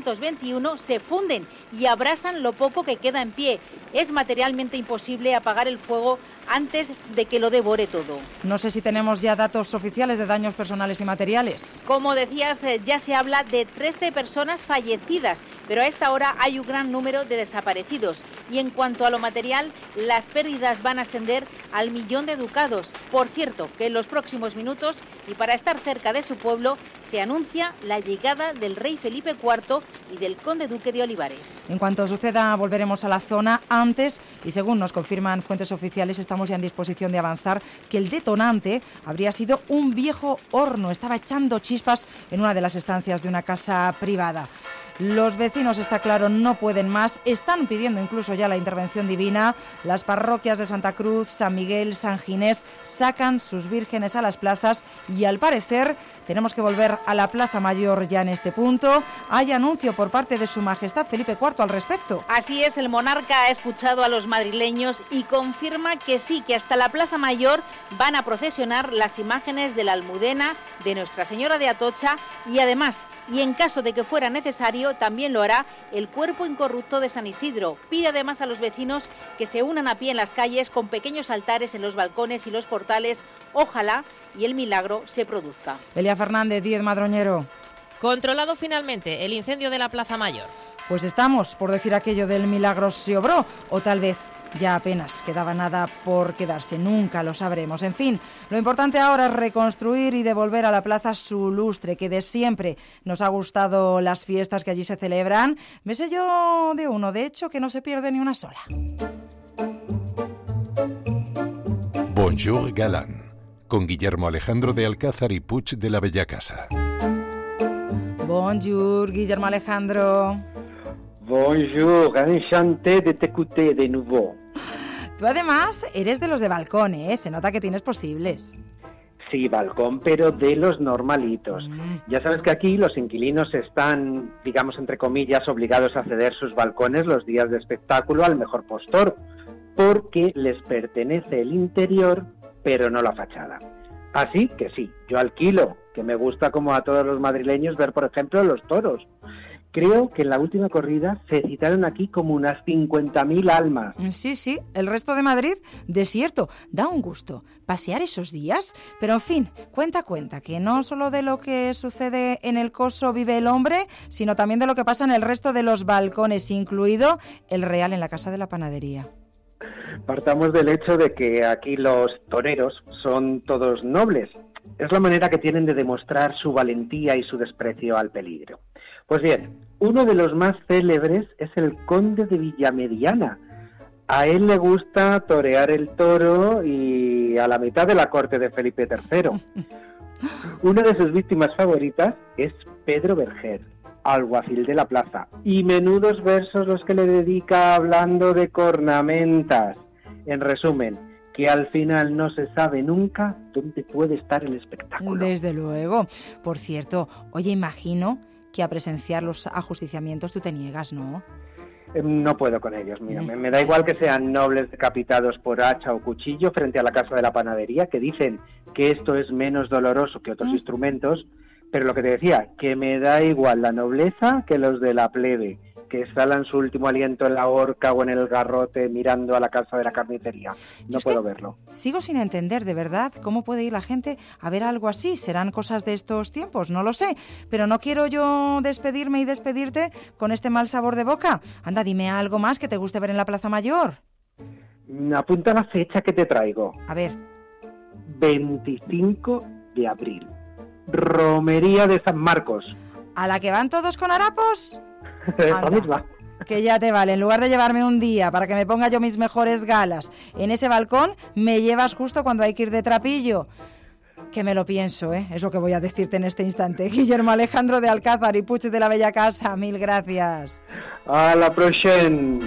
V: 1621, se funden y abrasan lo poco que queda en pie. Es materialmente imposible apagar el fuego antes de que lo devore todo.
N: No sé si tenemos ya datos oficiales de daños personales y materiales.
V: Como decías, ya se habla de 13 personas fallecidas, pero a esta hora hay un gran número de desaparecidos. Y en cuanto a lo material, las pérdidas van a ascender al 1.000.000 de ducados. Por cierto, que en los próximos minutos, y para estar cerca de su pueblo, se anuncia la llegada del rey Felipe IV y del conde duque de Olivares.
N: En cuanto suceda, volveremos a la zona. Antes, y según nos confirman fuentes oficiales, estamos ya en disposición de avanzar, que el detonante habría sido un viejo horno. Estaba echando chispas en una de las estancias de una casa privada. Los vecinos, está claro, no pueden más. Están pidiendo incluso ya la intervención divina. Las parroquias de Santa Cruz, San Miguel, San Ginés sacan sus vírgenes a las plazas y al parecer tenemos que volver a la Plaza Mayor ya en este punto. Hay anuncio por parte de Su Majestad Felipe IV al respecto.
V: Así es, el monarca ha escuchado a los madrileños y confirma que sí, que hasta la Plaza Mayor van a procesionar las imágenes de la Almudena, de Nuestra Señora de Atocha y además, y en caso de que fuera necesario, también lo hará el Cuerpo Incorrupto de San Isidro. Pide además a los vecinos que se unan a pie en las calles con pequeños altares en los balcones y los portales. Ojalá y el milagro se produzca.
N: Elia Fernández, 10 Madroñero.
Q: Controlado finalmente el incendio de la Plaza Mayor.
N: Pues estamos por decir aquello del milagro se obró, o tal vez ya apenas quedaba nada por quedarse, nunca lo sabremos. En fin, lo importante ahora es reconstruir y devolver a la plaza su lustre, que de siempre nos ha gustado las fiestas que allí se celebran. Me sé yo de uno, de hecho, que no se pierde ni una sola.
A: Bonjour Galán, con Guillermo Alejandro de Alcázar y Puig de la Bellacasa.
N: Bonjour, Guillermo Alejandro.
W: Bonjour, enchanté de t'écouter de nouveau.
N: Tú además eres de los de balcón, ¿eh? Se nota que tienes posibles.
W: Sí, balcón, pero de los normalitos. Ya sabes que aquí los inquilinos están, digamos, entre comillas, obligados a ceder sus balcones los días de espectáculo al mejor postor, porque les pertenece el interior, pero no la fachada. Así que sí, yo alquilo, que me gusta como a todos los madrileños ver, por ejemplo, los toros. Creo que en la última corrida se citaron aquí como unas 50.000 almas.
N: Sí, el resto de Madrid, desierto. Da un gusto pasear esos días. Pero en fin, cuenta, que no solo de lo que sucede en el Coso vive el hombre, sino también de lo que pasa en el resto de los balcones, incluido el Real en la Casa de la Panadería.
W: Partamos del hecho de que aquí los toreros son todos nobles. Es la manera que tienen de demostrar su valentía y su desprecio al peligro. Pues bien, uno de los más célebres es el conde de Villamediana. A él le gusta torear el toro y a la mitad de la corte de Felipe III. Una de sus víctimas favoritas es Pedro Berger, alguacil de la plaza. Y menudos versos los que le dedica hablando de cornamentas. En resumen, que al final no se sabe nunca dónde puede estar el espectáculo.
N: Desde luego. Por cierto, oye, imagino que a presenciar los ajusticiamientos tú te niegas, ¿no?
W: No puedo con ellos, mira, me da igual que sean nobles decapitados por hacha o cuchillo frente a la casa de la panadería, que dicen que esto es menos doloroso que otros instrumentos, pero lo que te decía, que me da igual la nobleza que los de la plebe, que exhalan su último aliento en la horca o en el garrote mirando a la casa de la carnicería. No puedo verlo.
N: Sigo sin entender, de verdad, cómo puede ir la gente a ver algo así. ¿Serán cosas de estos tiempos? No lo sé. Pero no quiero yo despedirme y despedirte con este mal sabor de boca. Anda, dime algo más que te guste ver en la Plaza Mayor.
W: Apunta la fecha que te traigo.
N: A ver.
W: 25 de abril. Romería de San Marcos.
N: ¿A la que van todos con harapos?
W: La misma.
N: Que ya te vale, en lugar de llevarme un día para que me ponga yo mis mejores galas en ese balcón, me llevas justo cuando hay que ir de trapillo. Que me lo pienso, es lo que voy a decirte en este instante. Guillermo Alejandro de Alcázar y Puig de la Bella Casa, mil gracias.
W: A la próxima.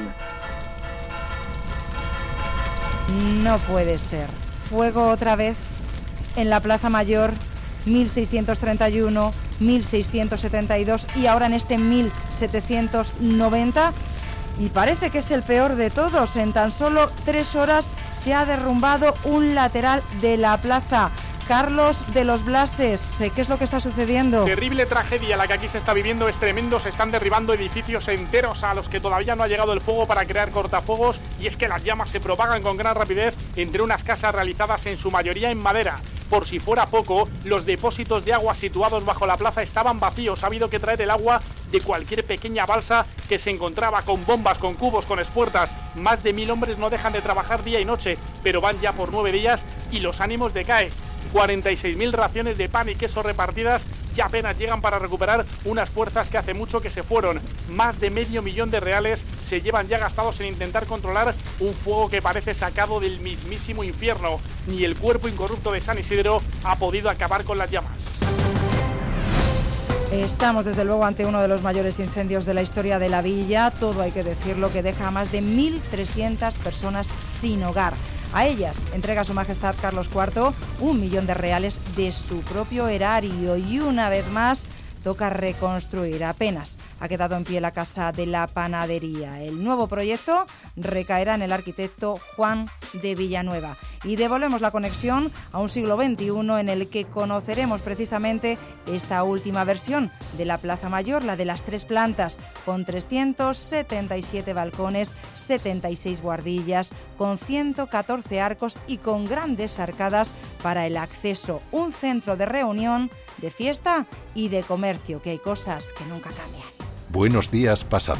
N: No puede ser. Fuego otra vez en la Plaza Mayor, 1631, 1672 y ahora en este 1790. Y parece que es el peor de todos. En tan solo 3 horas se ha derrumbado un lateral de la plaza. Carlos de los Blases, ¿qué es lo que está sucediendo?
C: Terrible tragedia la que aquí se está viviendo, es tremendo, se están derribando edificios enteros a los que todavía no ha llegado el fuego para crear cortafuegos, y es que las llamas se propagan con gran rapidez entre unas casas realizadas en su mayoría en madera. Por si fuera poco, los depósitos de agua situados bajo la plaza estaban vacíos, ha habido que traer el agua de cualquier pequeña balsa que se encontraba, con bombas, con cubos, con espuertas. Más de 1000 hombres no dejan de trabajar día y noche, pero van ya por 9 días y los ánimos decaen. 46.000 raciones de pan y queso repartidas ya apenas llegan para recuperar unas fuerzas que hace mucho que se fueron. Más de $500.000 de reales se llevan ya gastados en intentar controlar un fuego que parece sacado del mismísimo infierno. Ni el cuerpo incorrupto de San Isidro ha podido acabar con las llamas.
N: Estamos desde luego ante uno de los mayores incendios de la historia de la villa, todo hay que decirlo, que deja a más de 1.300 personas sin hogar. A ellas entrega Su Majestad Carlos IV $1.000.000 de su propio erario y una vez más toca reconstruir. Apenas ha quedado en pie la casa de la panadería. El nuevo proyecto recaerá en el arquitecto Juan de Villanueva. Y devolvemos la conexión a un siglo XXI en el que conoceremos precisamente esta última versión de la Plaza Mayor, la de las 3 plantas, con 377 balcones, 76 buhardillas, con 114 arcos y con grandes arcadas para el acceso. Un centro de reunión, de fiesta y de comercio, que hay cosas que nunca cambian.
A: Buenos días, pasado.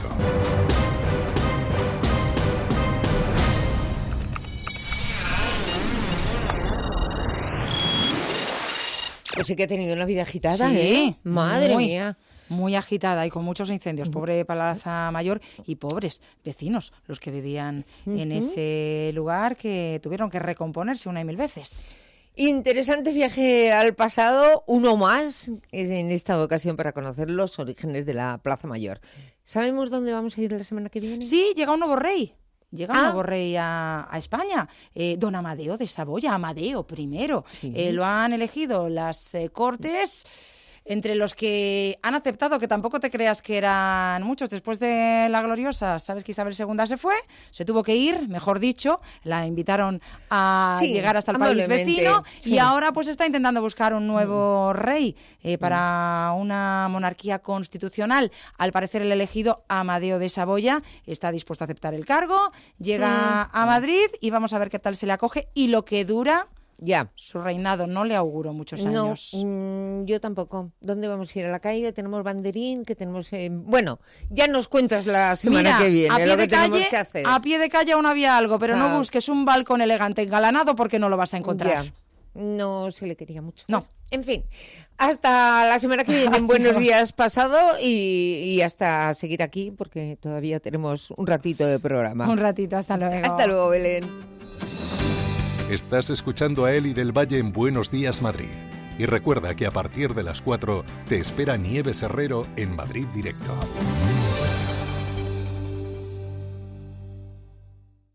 B: Pues sí que ha tenido una vida agitada,
N: sí,
B: Madre mía.
N: Muy agitada y con muchos incendios. Pobre Plaza Mayor y pobres vecinos, los que vivían en ese lugar, que tuvieron que recomponerse 1.000 veces.
B: Interesante viaje al pasado, uno más en esta ocasión para conocer los orígenes de la Plaza Mayor. ¿Sabemos dónde vamos a ir la semana que viene?
N: Sí, llega un nuevo rey. Llega un nuevo rey a España, don Amadeo de Saboya, Amadeo I. Sí. Lo han elegido las Cortes, entre los que han aceptado, que tampoco te creas que eran muchos, después de la gloriosa. Sabes que Isabel II se fue, se tuvo que ir, mejor dicho, la invitaron a llegar hasta el país vecino y ahora pues está intentando buscar un nuevo rey para una monarquía constitucional. Al parecer el elegido, Amadeo de Saboya, está dispuesto a aceptar el cargo, llega a Madrid y vamos a ver qué tal se le acoge y lo que dura.
B: Ya.
N: Su reinado, no le auguro muchos años.
B: No, yo tampoco. ¿Dónde vamos a ir? A la calle, tenemos banderín, que tenemos... Bueno, ya nos cuentas la semana que viene lo que tenemos que hacer.
N: A pie de calle aún había algo, pero no busques un balcón elegante engalanado porque no lo vas a encontrar.
B: Ya. No se le quería mucho.
N: No.
B: En fin, hasta la semana que viene en Buenos Días Pasado y hasta seguir aquí porque todavía tenemos un ratito de programa.
N: Un ratito, hasta luego.
B: Hasta luego, Belén.
A: Estás escuchando a Eli del Valle en Buenos Días Madrid. Y recuerda que a partir de las 4 te espera Nieves Herrero en Madrid Directo.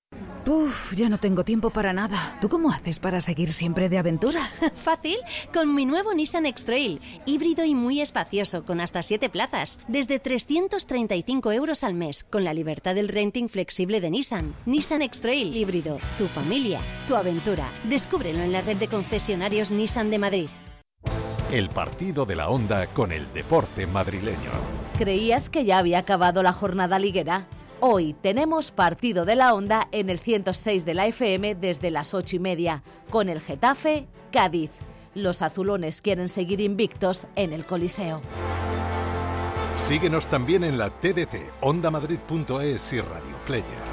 K: Uf, ya no tengo tiempo para nada. ¿Tú cómo haces para seguir siempre de aventura?
L: Fácil, con mi nuevo Nissan X-Trail, híbrido y muy espacioso, con hasta 7 plazas, desde 335 euros al mes, con la libertad del renting flexible de Nissan. Nissan X-Trail híbrido, tu familia, tu aventura. Descúbrelo en la red de concesionarios Nissan de Madrid.
A: El partido de la Onda con el deporte madrileño.
I: ¿Creías que ya había acabado la jornada liguera? Hoy tenemos partido de la Onda en el 106 de la FM desde las 8:30, con el Getafe Cádiz. Los azulones quieren seguir invictos en el Coliseo.
A: Síguenos también en la TDT, ondamadrid.es y Radio Player.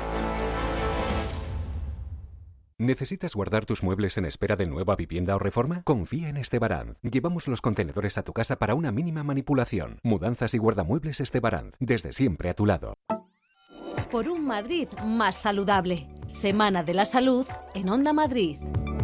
F: ¿Necesitas guardar tus muebles en espera de nueva vivienda o reforma? Confía en Estebaranz. Llevamos los contenedores a tu casa para una mínima manipulación. Mudanzas y guardamuebles Estebaranz, desde siempre a tu lado.
I: Por un Madrid más saludable. Semana de la Salud en Onda Madrid.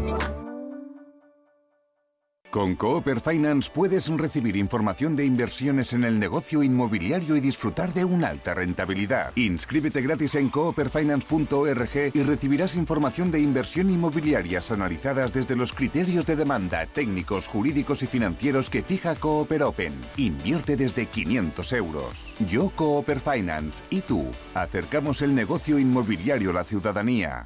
G: Con Cooper Finance puedes recibir información de inversiones en el negocio inmobiliario y disfrutar de una alta rentabilidad. Inscríbete gratis en cooperfinance.org y recibirás información de inversión inmobiliarias analizadas desde los criterios de demanda, técnicos, jurídicos y financieros que fija Cooper Open. Invierte desde 500 euros. Yo, Cooper Finance, y tú, acercamos el negocio inmobiliario a la ciudadanía.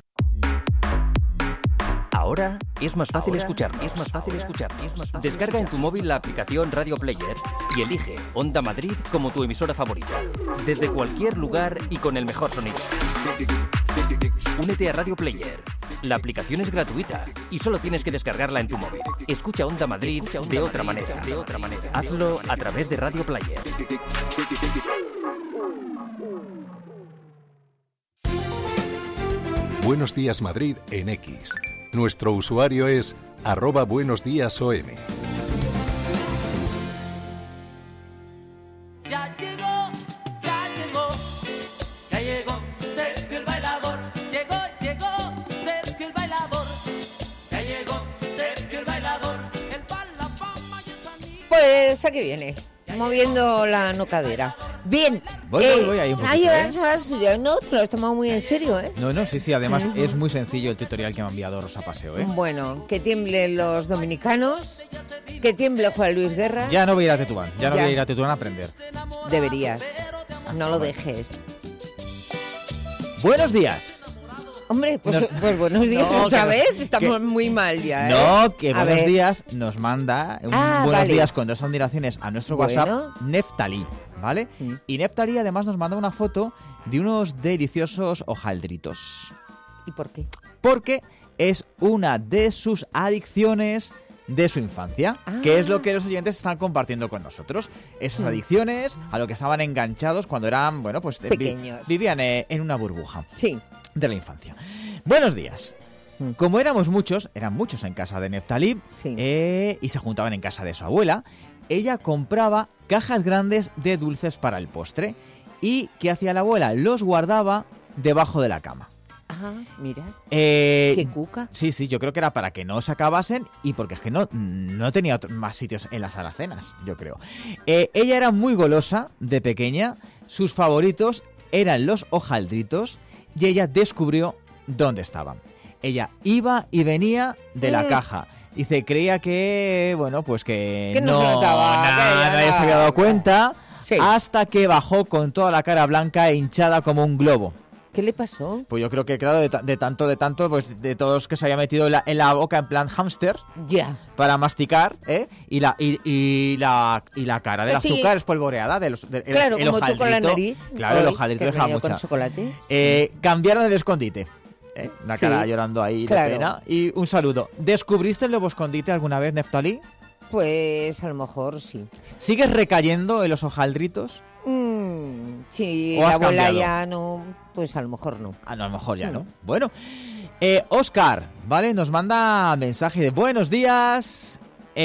H: Ahora es más fácil escucharnos. Descarga en tu móvil la aplicación Radio Player y elige Onda Madrid como tu emisora favorita. Desde cualquier lugar y con el mejor sonido. Únete a Radio Player. La aplicación es gratuita y solo tienes que descargarla en tu móvil. Escucha Onda Madrid de otra manera. Hazlo a través de Radio Player.
A: Buenos días Madrid en X. Nuestro usuario es @buenosdiasom.
X: Ya llegó Sergio el bailador. Llegó Sergio el bailador. Ya llegó Sergio el bailador.
B: Pues aquí viene, moviendo la nocadera. Bien.
Y: Voy ahí un poquito,
B: no, te lo has tomado muy en serio, ¿eh?
Y: No, sí, además es muy sencillo el tutorial que me ha enviado Rosa Paseo, ¿eh?
B: Bueno, que tiemblen los dominicanos, que tiemble Juan Luis Guerra.
Y: Ya no voy a ir a Tetuán, voy a ir a Tetuán a aprender.
B: Deberías, no lo dejes.
Y: Buenos días.
B: Hombre, pues buenos días otra vez, estamos muy mal ya, ¿eh?
Y: No, que buenos días nos manda buenos días con 2 admiraciones a nuestro WhatsApp, Neftali, ¿vale? Y Neftali además nos manda una foto de unos deliciosos hojaldritos.
B: ¿Y por qué?
Y: Porque es una de sus adicciones de su infancia, que es lo que los oyentes están compartiendo con nosotros. Esas adicciones a lo que estaban enganchados cuando eran,
B: pequeños.
Y: Vivían en una burbuja.
B: Sí.
Y: De la infancia. Buenos días. Como eran muchos en casa de Neftali, y se juntaban en casa de su abuela, ella compraba cajas grandes de dulces para el postre. ¿Y qué hacía la abuela? Los guardaba debajo de la cama.
B: Ajá, mira. ¿Qué cuca?
Y: Sí, yo creo que era para que no se acabasen y porque es que no tenía más sitios en las alacenas, yo creo. Ella era muy golosa de pequeña, sus favoritos eran los hojaldritos y ella descubrió dónde estaban. Ella iba y venía de la caja. Dice, creía que, que
B: no se notaba,
Y: nadie se había dado cuenta, hasta que bajó con toda la cara blanca e hinchada como un globo.
B: ¿Qué le pasó?
Y: Pues yo creo que, claro, de tanto, pues de todos que se había metido en la boca en plan hámster, para masticar, y la cara del azúcar espolvoreada,
B: claro,
Y: el
B: como
Y: hojaldrito,
B: tú con la nariz.
Y: Claro, el hojaldrito deja mucha.
B: Con chocolate.
Y: Cambiaron el escondite. La cara llorando ahí de pena. Y un saludo. ¿Descubriste el nuevo escondite alguna vez, Neftali?
B: Pues a lo mejor sí.
Y: ¿Sigues recayendo en los hojaldritos?
B: Sí, la abuela ya no, pues a lo mejor no.
Y: A lo mejor ya no. Bueno, Óscar, ¿vale? Nos manda mensaje de buenos días.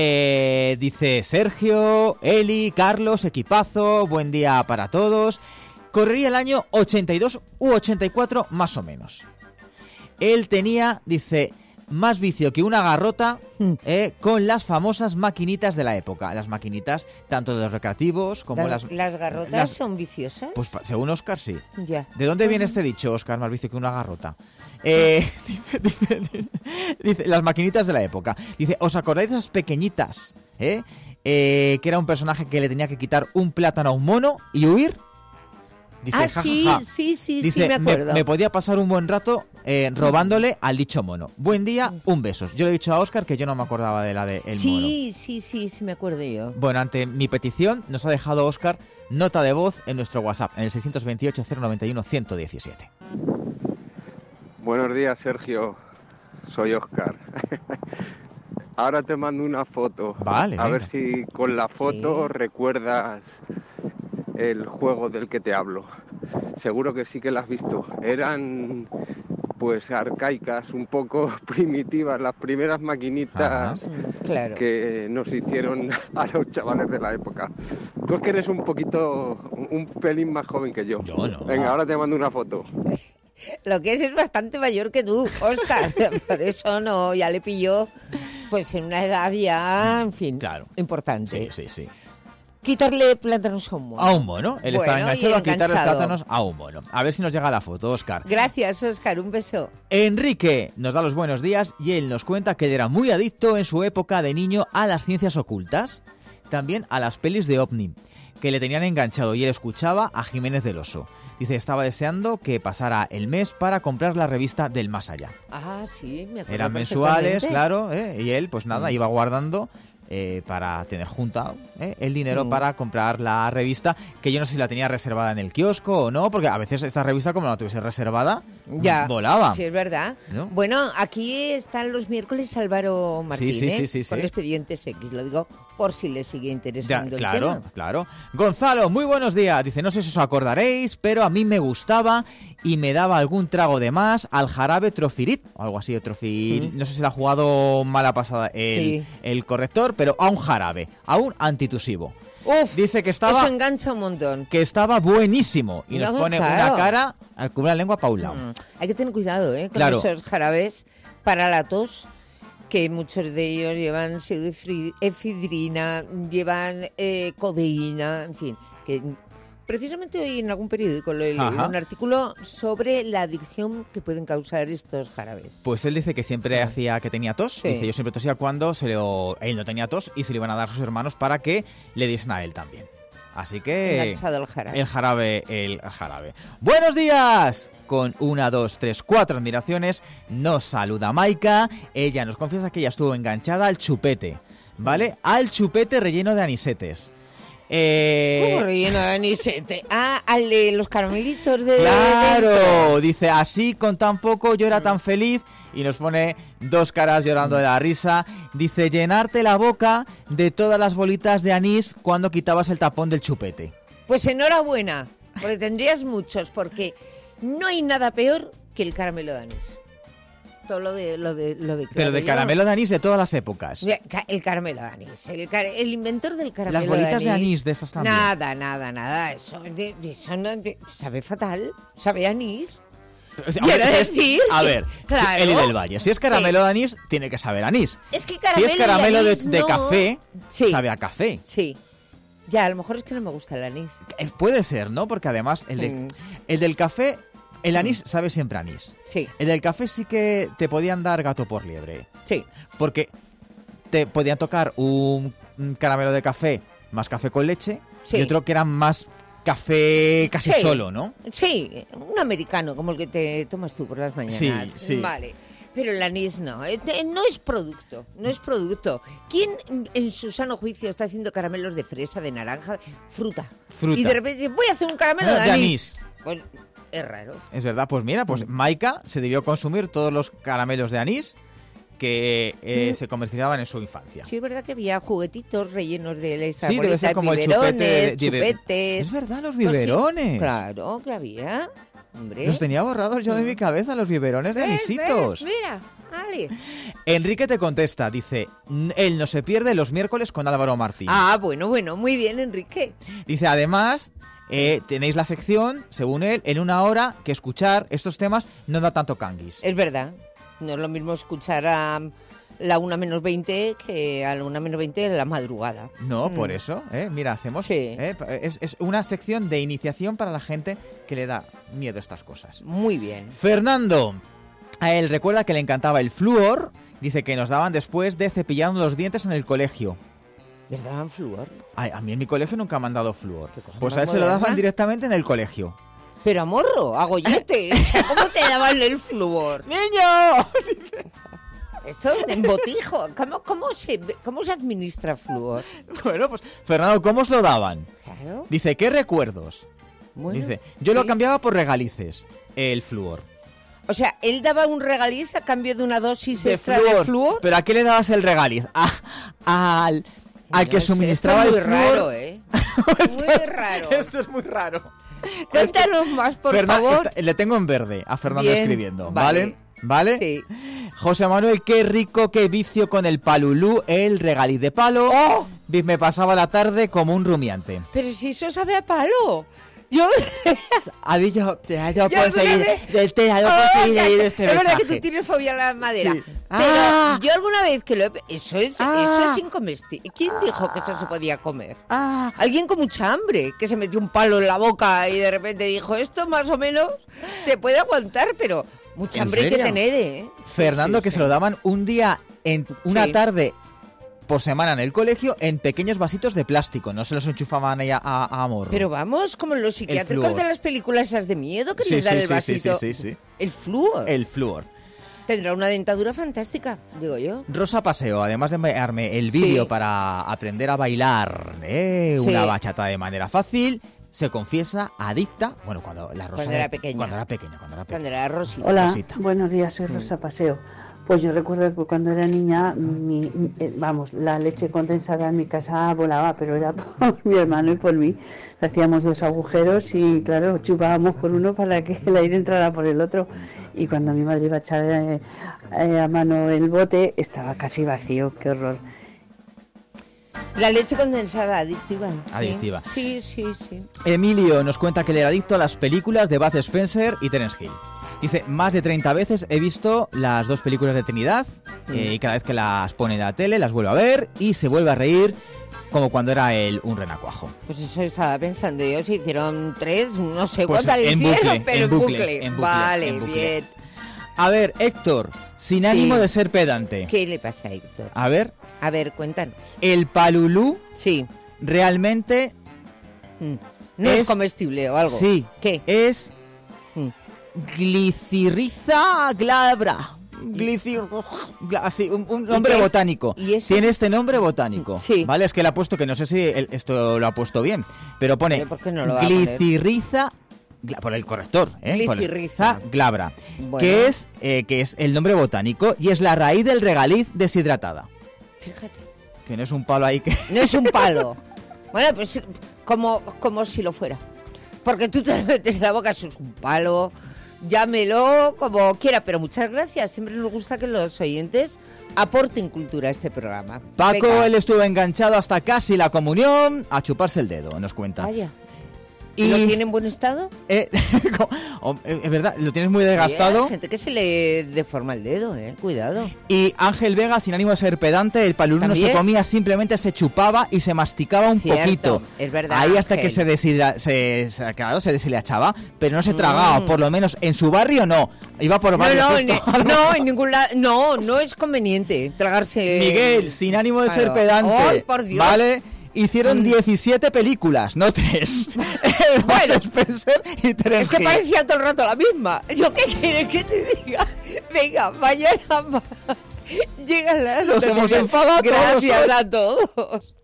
Y: Dice Sergio, Eli, Carlos, equipazo, buen día para todos. Correría el año 82 u 84 más o menos. Él tenía, dice, más vicio que una garrota con las famosas maquinitas de la época. Las maquinitas, tanto de los recreativos como
B: ¿Las garrotas son viciosas?
Y: Pues según Óscar, sí.
B: Ya.
Y: ¿De dónde viene este dicho, Óscar, más vicio que una garrota? Dice, las maquinitas de la época. Dice, ¿os acordáis de esas pequeñitas? Que era un personaje que le tenía que quitar un plátano a un mono y huir. Dice,
B: sí,
Y: dice,
B: me acuerdo.
Y: Me podía pasar un buen rato robándole al dicho mono. Buen día, un beso. Yo le he dicho a Óscar que yo no me acordaba de la de el mono.
B: Sí, me acuerdo yo.
Y: Bueno, ante mi petición, nos ha dejado Óscar nota de voz en nuestro WhatsApp, en el 628-091-117.
D: Buenos días, Sergio. Soy Óscar. Ahora te mando una foto.
Y: Vale,
D: a ver si con la foto recuerdas el juego del que te hablo. Seguro que sí que la has visto. Eran pues arcaicas, un poco primitivas, las primeras maquinitas que nos hicieron a los chavales de la época. Tú es que eres un pelín más joven que yo.
Y: Yo no.
D: Venga, ahora te mando una foto.
B: Lo que es bastante mayor que tú, Óscar. Por eso no, ya le pilló pues en una edad ya, en fin, importante.
Y: Sí.
B: Quitarle plátanos a un mono.
Y: A un mono. Él estaba enganchado a quitarle plátanos a un mono. A ver si nos llega la foto, Óscar.
B: Gracias, Óscar. Un beso.
Y: Enrique nos da los buenos días y él nos cuenta que él era muy adicto en su época de niño a las ciencias ocultas, también a las pelis de OVNI, que le tenían enganchado y él escuchaba a Jiménez del Oso. Dice, estaba deseando que pasara el mes para comprar la revista del Más Allá.
B: Ah, sí, me acuerdo.
Y: Eran mensuales, claro, y él, pues nada, iba guardando para tener juntado el dinero para comprar la revista, que yo no sé si la tenía reservada en el kiosco o no, porque a veces esta revista, como no la tuviese reservada, volaba.
B: Sí, es verdad. ¿No? Bueno, aquí están los miércoles Álvaro Martín,
Y: sí.
B: con Expedientes X, lo digo por si le sigue interesando el tema.
Y: Claro. Gonzalo, muy buenos días. Dice, no sé si os acordaréis, pero a mí me gustaba y me daba algún trago de más al jarabe Trofirit, o algo así, no sé si le ha jugado mala pasada el corrector, pero a un jarabe, a un antitusivo. Dice que estaba...
B: Eso engancha un montón.
Y: Que estaba buenísimo. Y nos pone una cara, con una lengua para un lado.
B: Hay que tener cuidado, con esos jarabes para la tos, que muchos de ellos llevan pseudoefedrina, llevan codeína, en fin, que... Precisamente hoy en algún periódico leí un artículo sobre la adicción que pueden causar estos jarabes.
Y: Pues él dice que siempre hacía que tenía tos. Dice, yo siempre tosía cuando él no tenía tos y se lo iban a dar a sus hermanos para que le diesen a él también. Así que...
B: Enganchado el jarabe.
Y: El jarabe. ¡Buenos días! Con 1, 2, 3, 4 admiraciones nos saluda Maika. Ella nos confiesa que ella estuvo enganchada al chupete, ¿vale? Al chupete relleno de anisetes.
B: ¿Cómo relleno de anisete? Al de los caramelitos de...
Y: Claro, dice, así con tan poco yo era tan feliz. Y nos pone dos caras llorando de la risa. Dice, llenarte la boca de todas las bolitas de anís cuando quitabas el tapón del chupete.
B: Pues enhorabuena, porque tendrías muchos, porque no hay nada peor que el caramelo de anís. Lo de
Y: pero de caramelo de anís de todas las épocas.
B: El caramelo de anís. El inventor del caramelo
Y: de anís. Las bolitas de anís de estas también.
B: Nada. Eso no, sabe fatal. Sabe anís.
Y: Quiero decir... A ver, claro, el del Valle. Si es caramelo de anís, tiene que saber anís.
B: Es que caramelo
Y: si es caramelo
B: de
Y: café, sabe a café.
B: Sí. Ya, a lo mejor es que no me gusta el anís.
Y: Puede ser, ¿no? Porque además el del café... El anís sabe siempre anís.
B: Sí.
Y: El del café sí que te podían dar gato por liebre.
B: Sí.
Y: Porque te podían tocar un caramelo de café más café con leche y otro que era más café casi solo, ¿no?
B: Sí, un americano como el que te tomas tú por las mañanas.
Y: Sí.
B: Vale. Pero el anís no es producto, no es producto. ¿Quién en su sano juicio está haciendo caramelos de fresa, de naranja, fruta? Y de repente voy a hacer un caramelo de anís. Pues, es raro.
Y: Es verdad, pues mira, Maika se debió consumir todos los caramelos de anís que se comercializaban en su infancia.
B: Sí, es verdad que había juguetitos rellenos de esa
Y: Sí, debe ser como
B: biberones,
Y: el chupetes. Es verdad, los biberones.
B: Sí, claro que había. Hombre.
Y: Los tenía borrados yo de mi cabeza, los biberones de anisitos.
B: Mira, vale.
Y: Enrique te contesta, dice, él no se pierde los miércoles con Álvaro Martín.
B: Bueno, muy bien, Enrique.
Y: Dice, además... tenéis la sección, según él, en una hora que escuchar estos temas no da tanto canguis.
B: Es verdad. No es lo mismo escuchar a la 1 menos 20 que a la 1 menos 20 de la madrugada.
Y: No, por eso. Mira, hacemos... Sí. Es una sección de iniciación para la gente que le da miedo a estas cosas.
B: Muy bien.
Y: Fernando A él recuerda que le encantaba el flúor. Dice que nos daban después de cepillarnos los dientes en el colegio.
B: ¿Les daban flúor?
Y: Ay, a mí en mi colegio nunca me han dado flúor. Pues a él
B: más
Y: se lo daban
B: moderna?
Y: directamente en el colegio.
B: Pero a morro, a gollete. ¿Cómo te daban el flúor?
Y: ¡Niño!
B: Esto en botijo. ¿Cómo se administra flúor?
Y: Bueno, pues, Fernando, ¿cómo os lo daban?
B: Claro.
Y: Dice, ¿qué recuerdos?
B: Bueno,
Y: Dice, yo lo cambiaba por regalices, el flúor.
B: O sea, él daba un regaliz a cambio de una dosis extra de flúor.
Y: ¿Pero a qué le dabas el regaliz? Al que suministraba
B: esto
Y: el
B: es muy
Y: flúor.
B: raro, ¿eh? Muy raro.
Y: Esto es muy raro.
B: Cuéntanos más, por favor.
Y: Le tengo en verde a Fernando
B: Bien,
Y: escribiendo,
B: vale.
Y: ¿Vale?
B: Sí.
Y: José Manuel, qué rico, qué vicio con el palulú, el regaliz de palo.
B: ¡Oh!
Y: Me pasaba la tarde como un rumiante.
B: Pero si eso sabe a palo. Yo
Y: puedo
B: alguna
Y: seguir
B: vez-
Y: del tema, no puedo seguir leyendo este
B: es verdad
Y: mensaje.
B: que tú tienes fobia a la madera.
Y: Sí.
B: Pero yo alguna vez que lo he... Eso es incomestible. ¿Quién dijo que eso se podía comer? Alguien con mucha hambre, que se metió un palo en la boca y de repente dijo, esto más o menos se puede aguantar, pero mucha
Y: ¿En
B: hambre hay que
Y: serio?
B: tener, ¿eh?
Y: Fernando, que se lo daban un día, en una
B: Sí.
Y: tarde por semana en el colegio, en pequeños vasitos de plástico. No se los enchufaban ahí a morro.
B: Pero vamos, como los psiquiátricos
Y: flúor.
B: de las películas esas de miedo que
Y: Sí,
B: les dan
Y: sí,
B: el
Y: sí,
B: vasito.
Y: sí.
B: El flúor.
Y: El flúor.
B: Tendrá una dentadura fantástica, digo yo.
Y: Rosa Paseo, además de enviarme el vídeo
B: Sí.
Y: para aprender a bailar una bachata de manera fácil, se confiesa adicta, bueno, cuando la Rosa
B: Cuando era pequeña.
Y: Cuando era pequeña.
B: Cuando era Rosita.
E: Hola,
Y: Rosita.
E: buenos días, soy Rosa Paseo. Pues yo recuerdo que cuando era niña, la leche condensada en mi casa volaba, pero era por mi hermano y por mí. Hacíamos 2 agujeros y, claro, chupábamos por uno para que el aire entrara por el otro. Y cuando mi madre iba a echar a mano el bote, estaba casi vacío. ¡Qué horror!
B: La leche condensada adictiva.
Y: Adictiva.
B: Sí.
Y: Emilio nos cuenta que le era adicto a las películas de Bud Spencer y Terence Hill. Dice, más de 30 veces he visto las 2 películas de Trinidad y cada vez que las pone en la tele las vuelve a ver y se vuelve a reír como cuando era él un renacuajo.
B: Pues eso estaba pensando yo, si hicieron 3, no sé
Y: Pues
B: cuántas
Y: en
B: hicieron,
Y: bucle,
B: pero
Y: en bucle.
B: Vale,
Y: en bucle.
B: bien.
Y: A ver, Héctor, sin ánimo de ser pedante.
B: ¿Qué le pasa a Héctor?
Y: A ver,
B: Cuéntanos.
Y: el palulú
B: Sí.
Y: realmente
B: No es comestible o algo.
Y: Sí.
B: ¿Qué?
Y: Es Glicirriza glabra. Así, un nombre
B: qué?
Y: botánico.
B: ¿Y eso?
Y: Tiene este nombre botánico.
B: Sí.
Y: Vale, es que le ha puesto, que no sé si esto lo ha puesto bien, pero pone
B: ¿Pero por qué no lo va a poner?
Y: Glicirriza por el corrector,
B: Glicirriza.
Y: glabra,
B: Bueno.
Y: que es el nombre botánico y es la raíz del regaliz deshidratada.
B: Fíjate.
Y: Que no es un palo ahí que...
B: No es un palo. Bueno, pues como si lo fuera. Porque tú te lo metes en la boca, eso es un palo. Llámelo como quiera, pero muchas gracias. Siempre nos gusta que los oyentes aporten cultura a este programa.
Y: Paco,
B: Venga.
Y: él estuvo enganchado hasta casi la comunión a chuparse el dedo, nos cuenta.
B: Vaya.
Y: Y
B: ¿Lo tiene en buen estado?
Y: es verdad, lo tienes muy desgastado.
B: Hay gente que se le deforma el dedo, cuidado.
Y: Y Ángel Vega, sin ánimo de ser pedante, el palurú no se
B: ¿También?
Y: comía, simplemente se chupaba y se masticaba un
B: Cierto,
Y: poquito.
B: es verdad,
Y: Ahí hasta
B: Ángel.
Y: que se deshilachaba, pero no se tragaba, por lo menos en su barrio no. Iba por barrios.
B: En ningún lado. No es conveniente tragarse.
Y: Miguel, sin ánimo de
B: Claro.
Y: ser pedante,
B: ¡Ay, por Dios!
Y: ¿vale? Hicieron 17 películas, no 3. Bueno, Spencer y Terence
B: Es que
Y: Hill.
B: parecía todo el rato la misma. ¿Yo qué quieres que te diga? Venga, mañana más. Llegan las
Y: Nos hemos
B: noticias.
Y: enfadado todos
B: Gracias
Y: hoy.
B: a todos.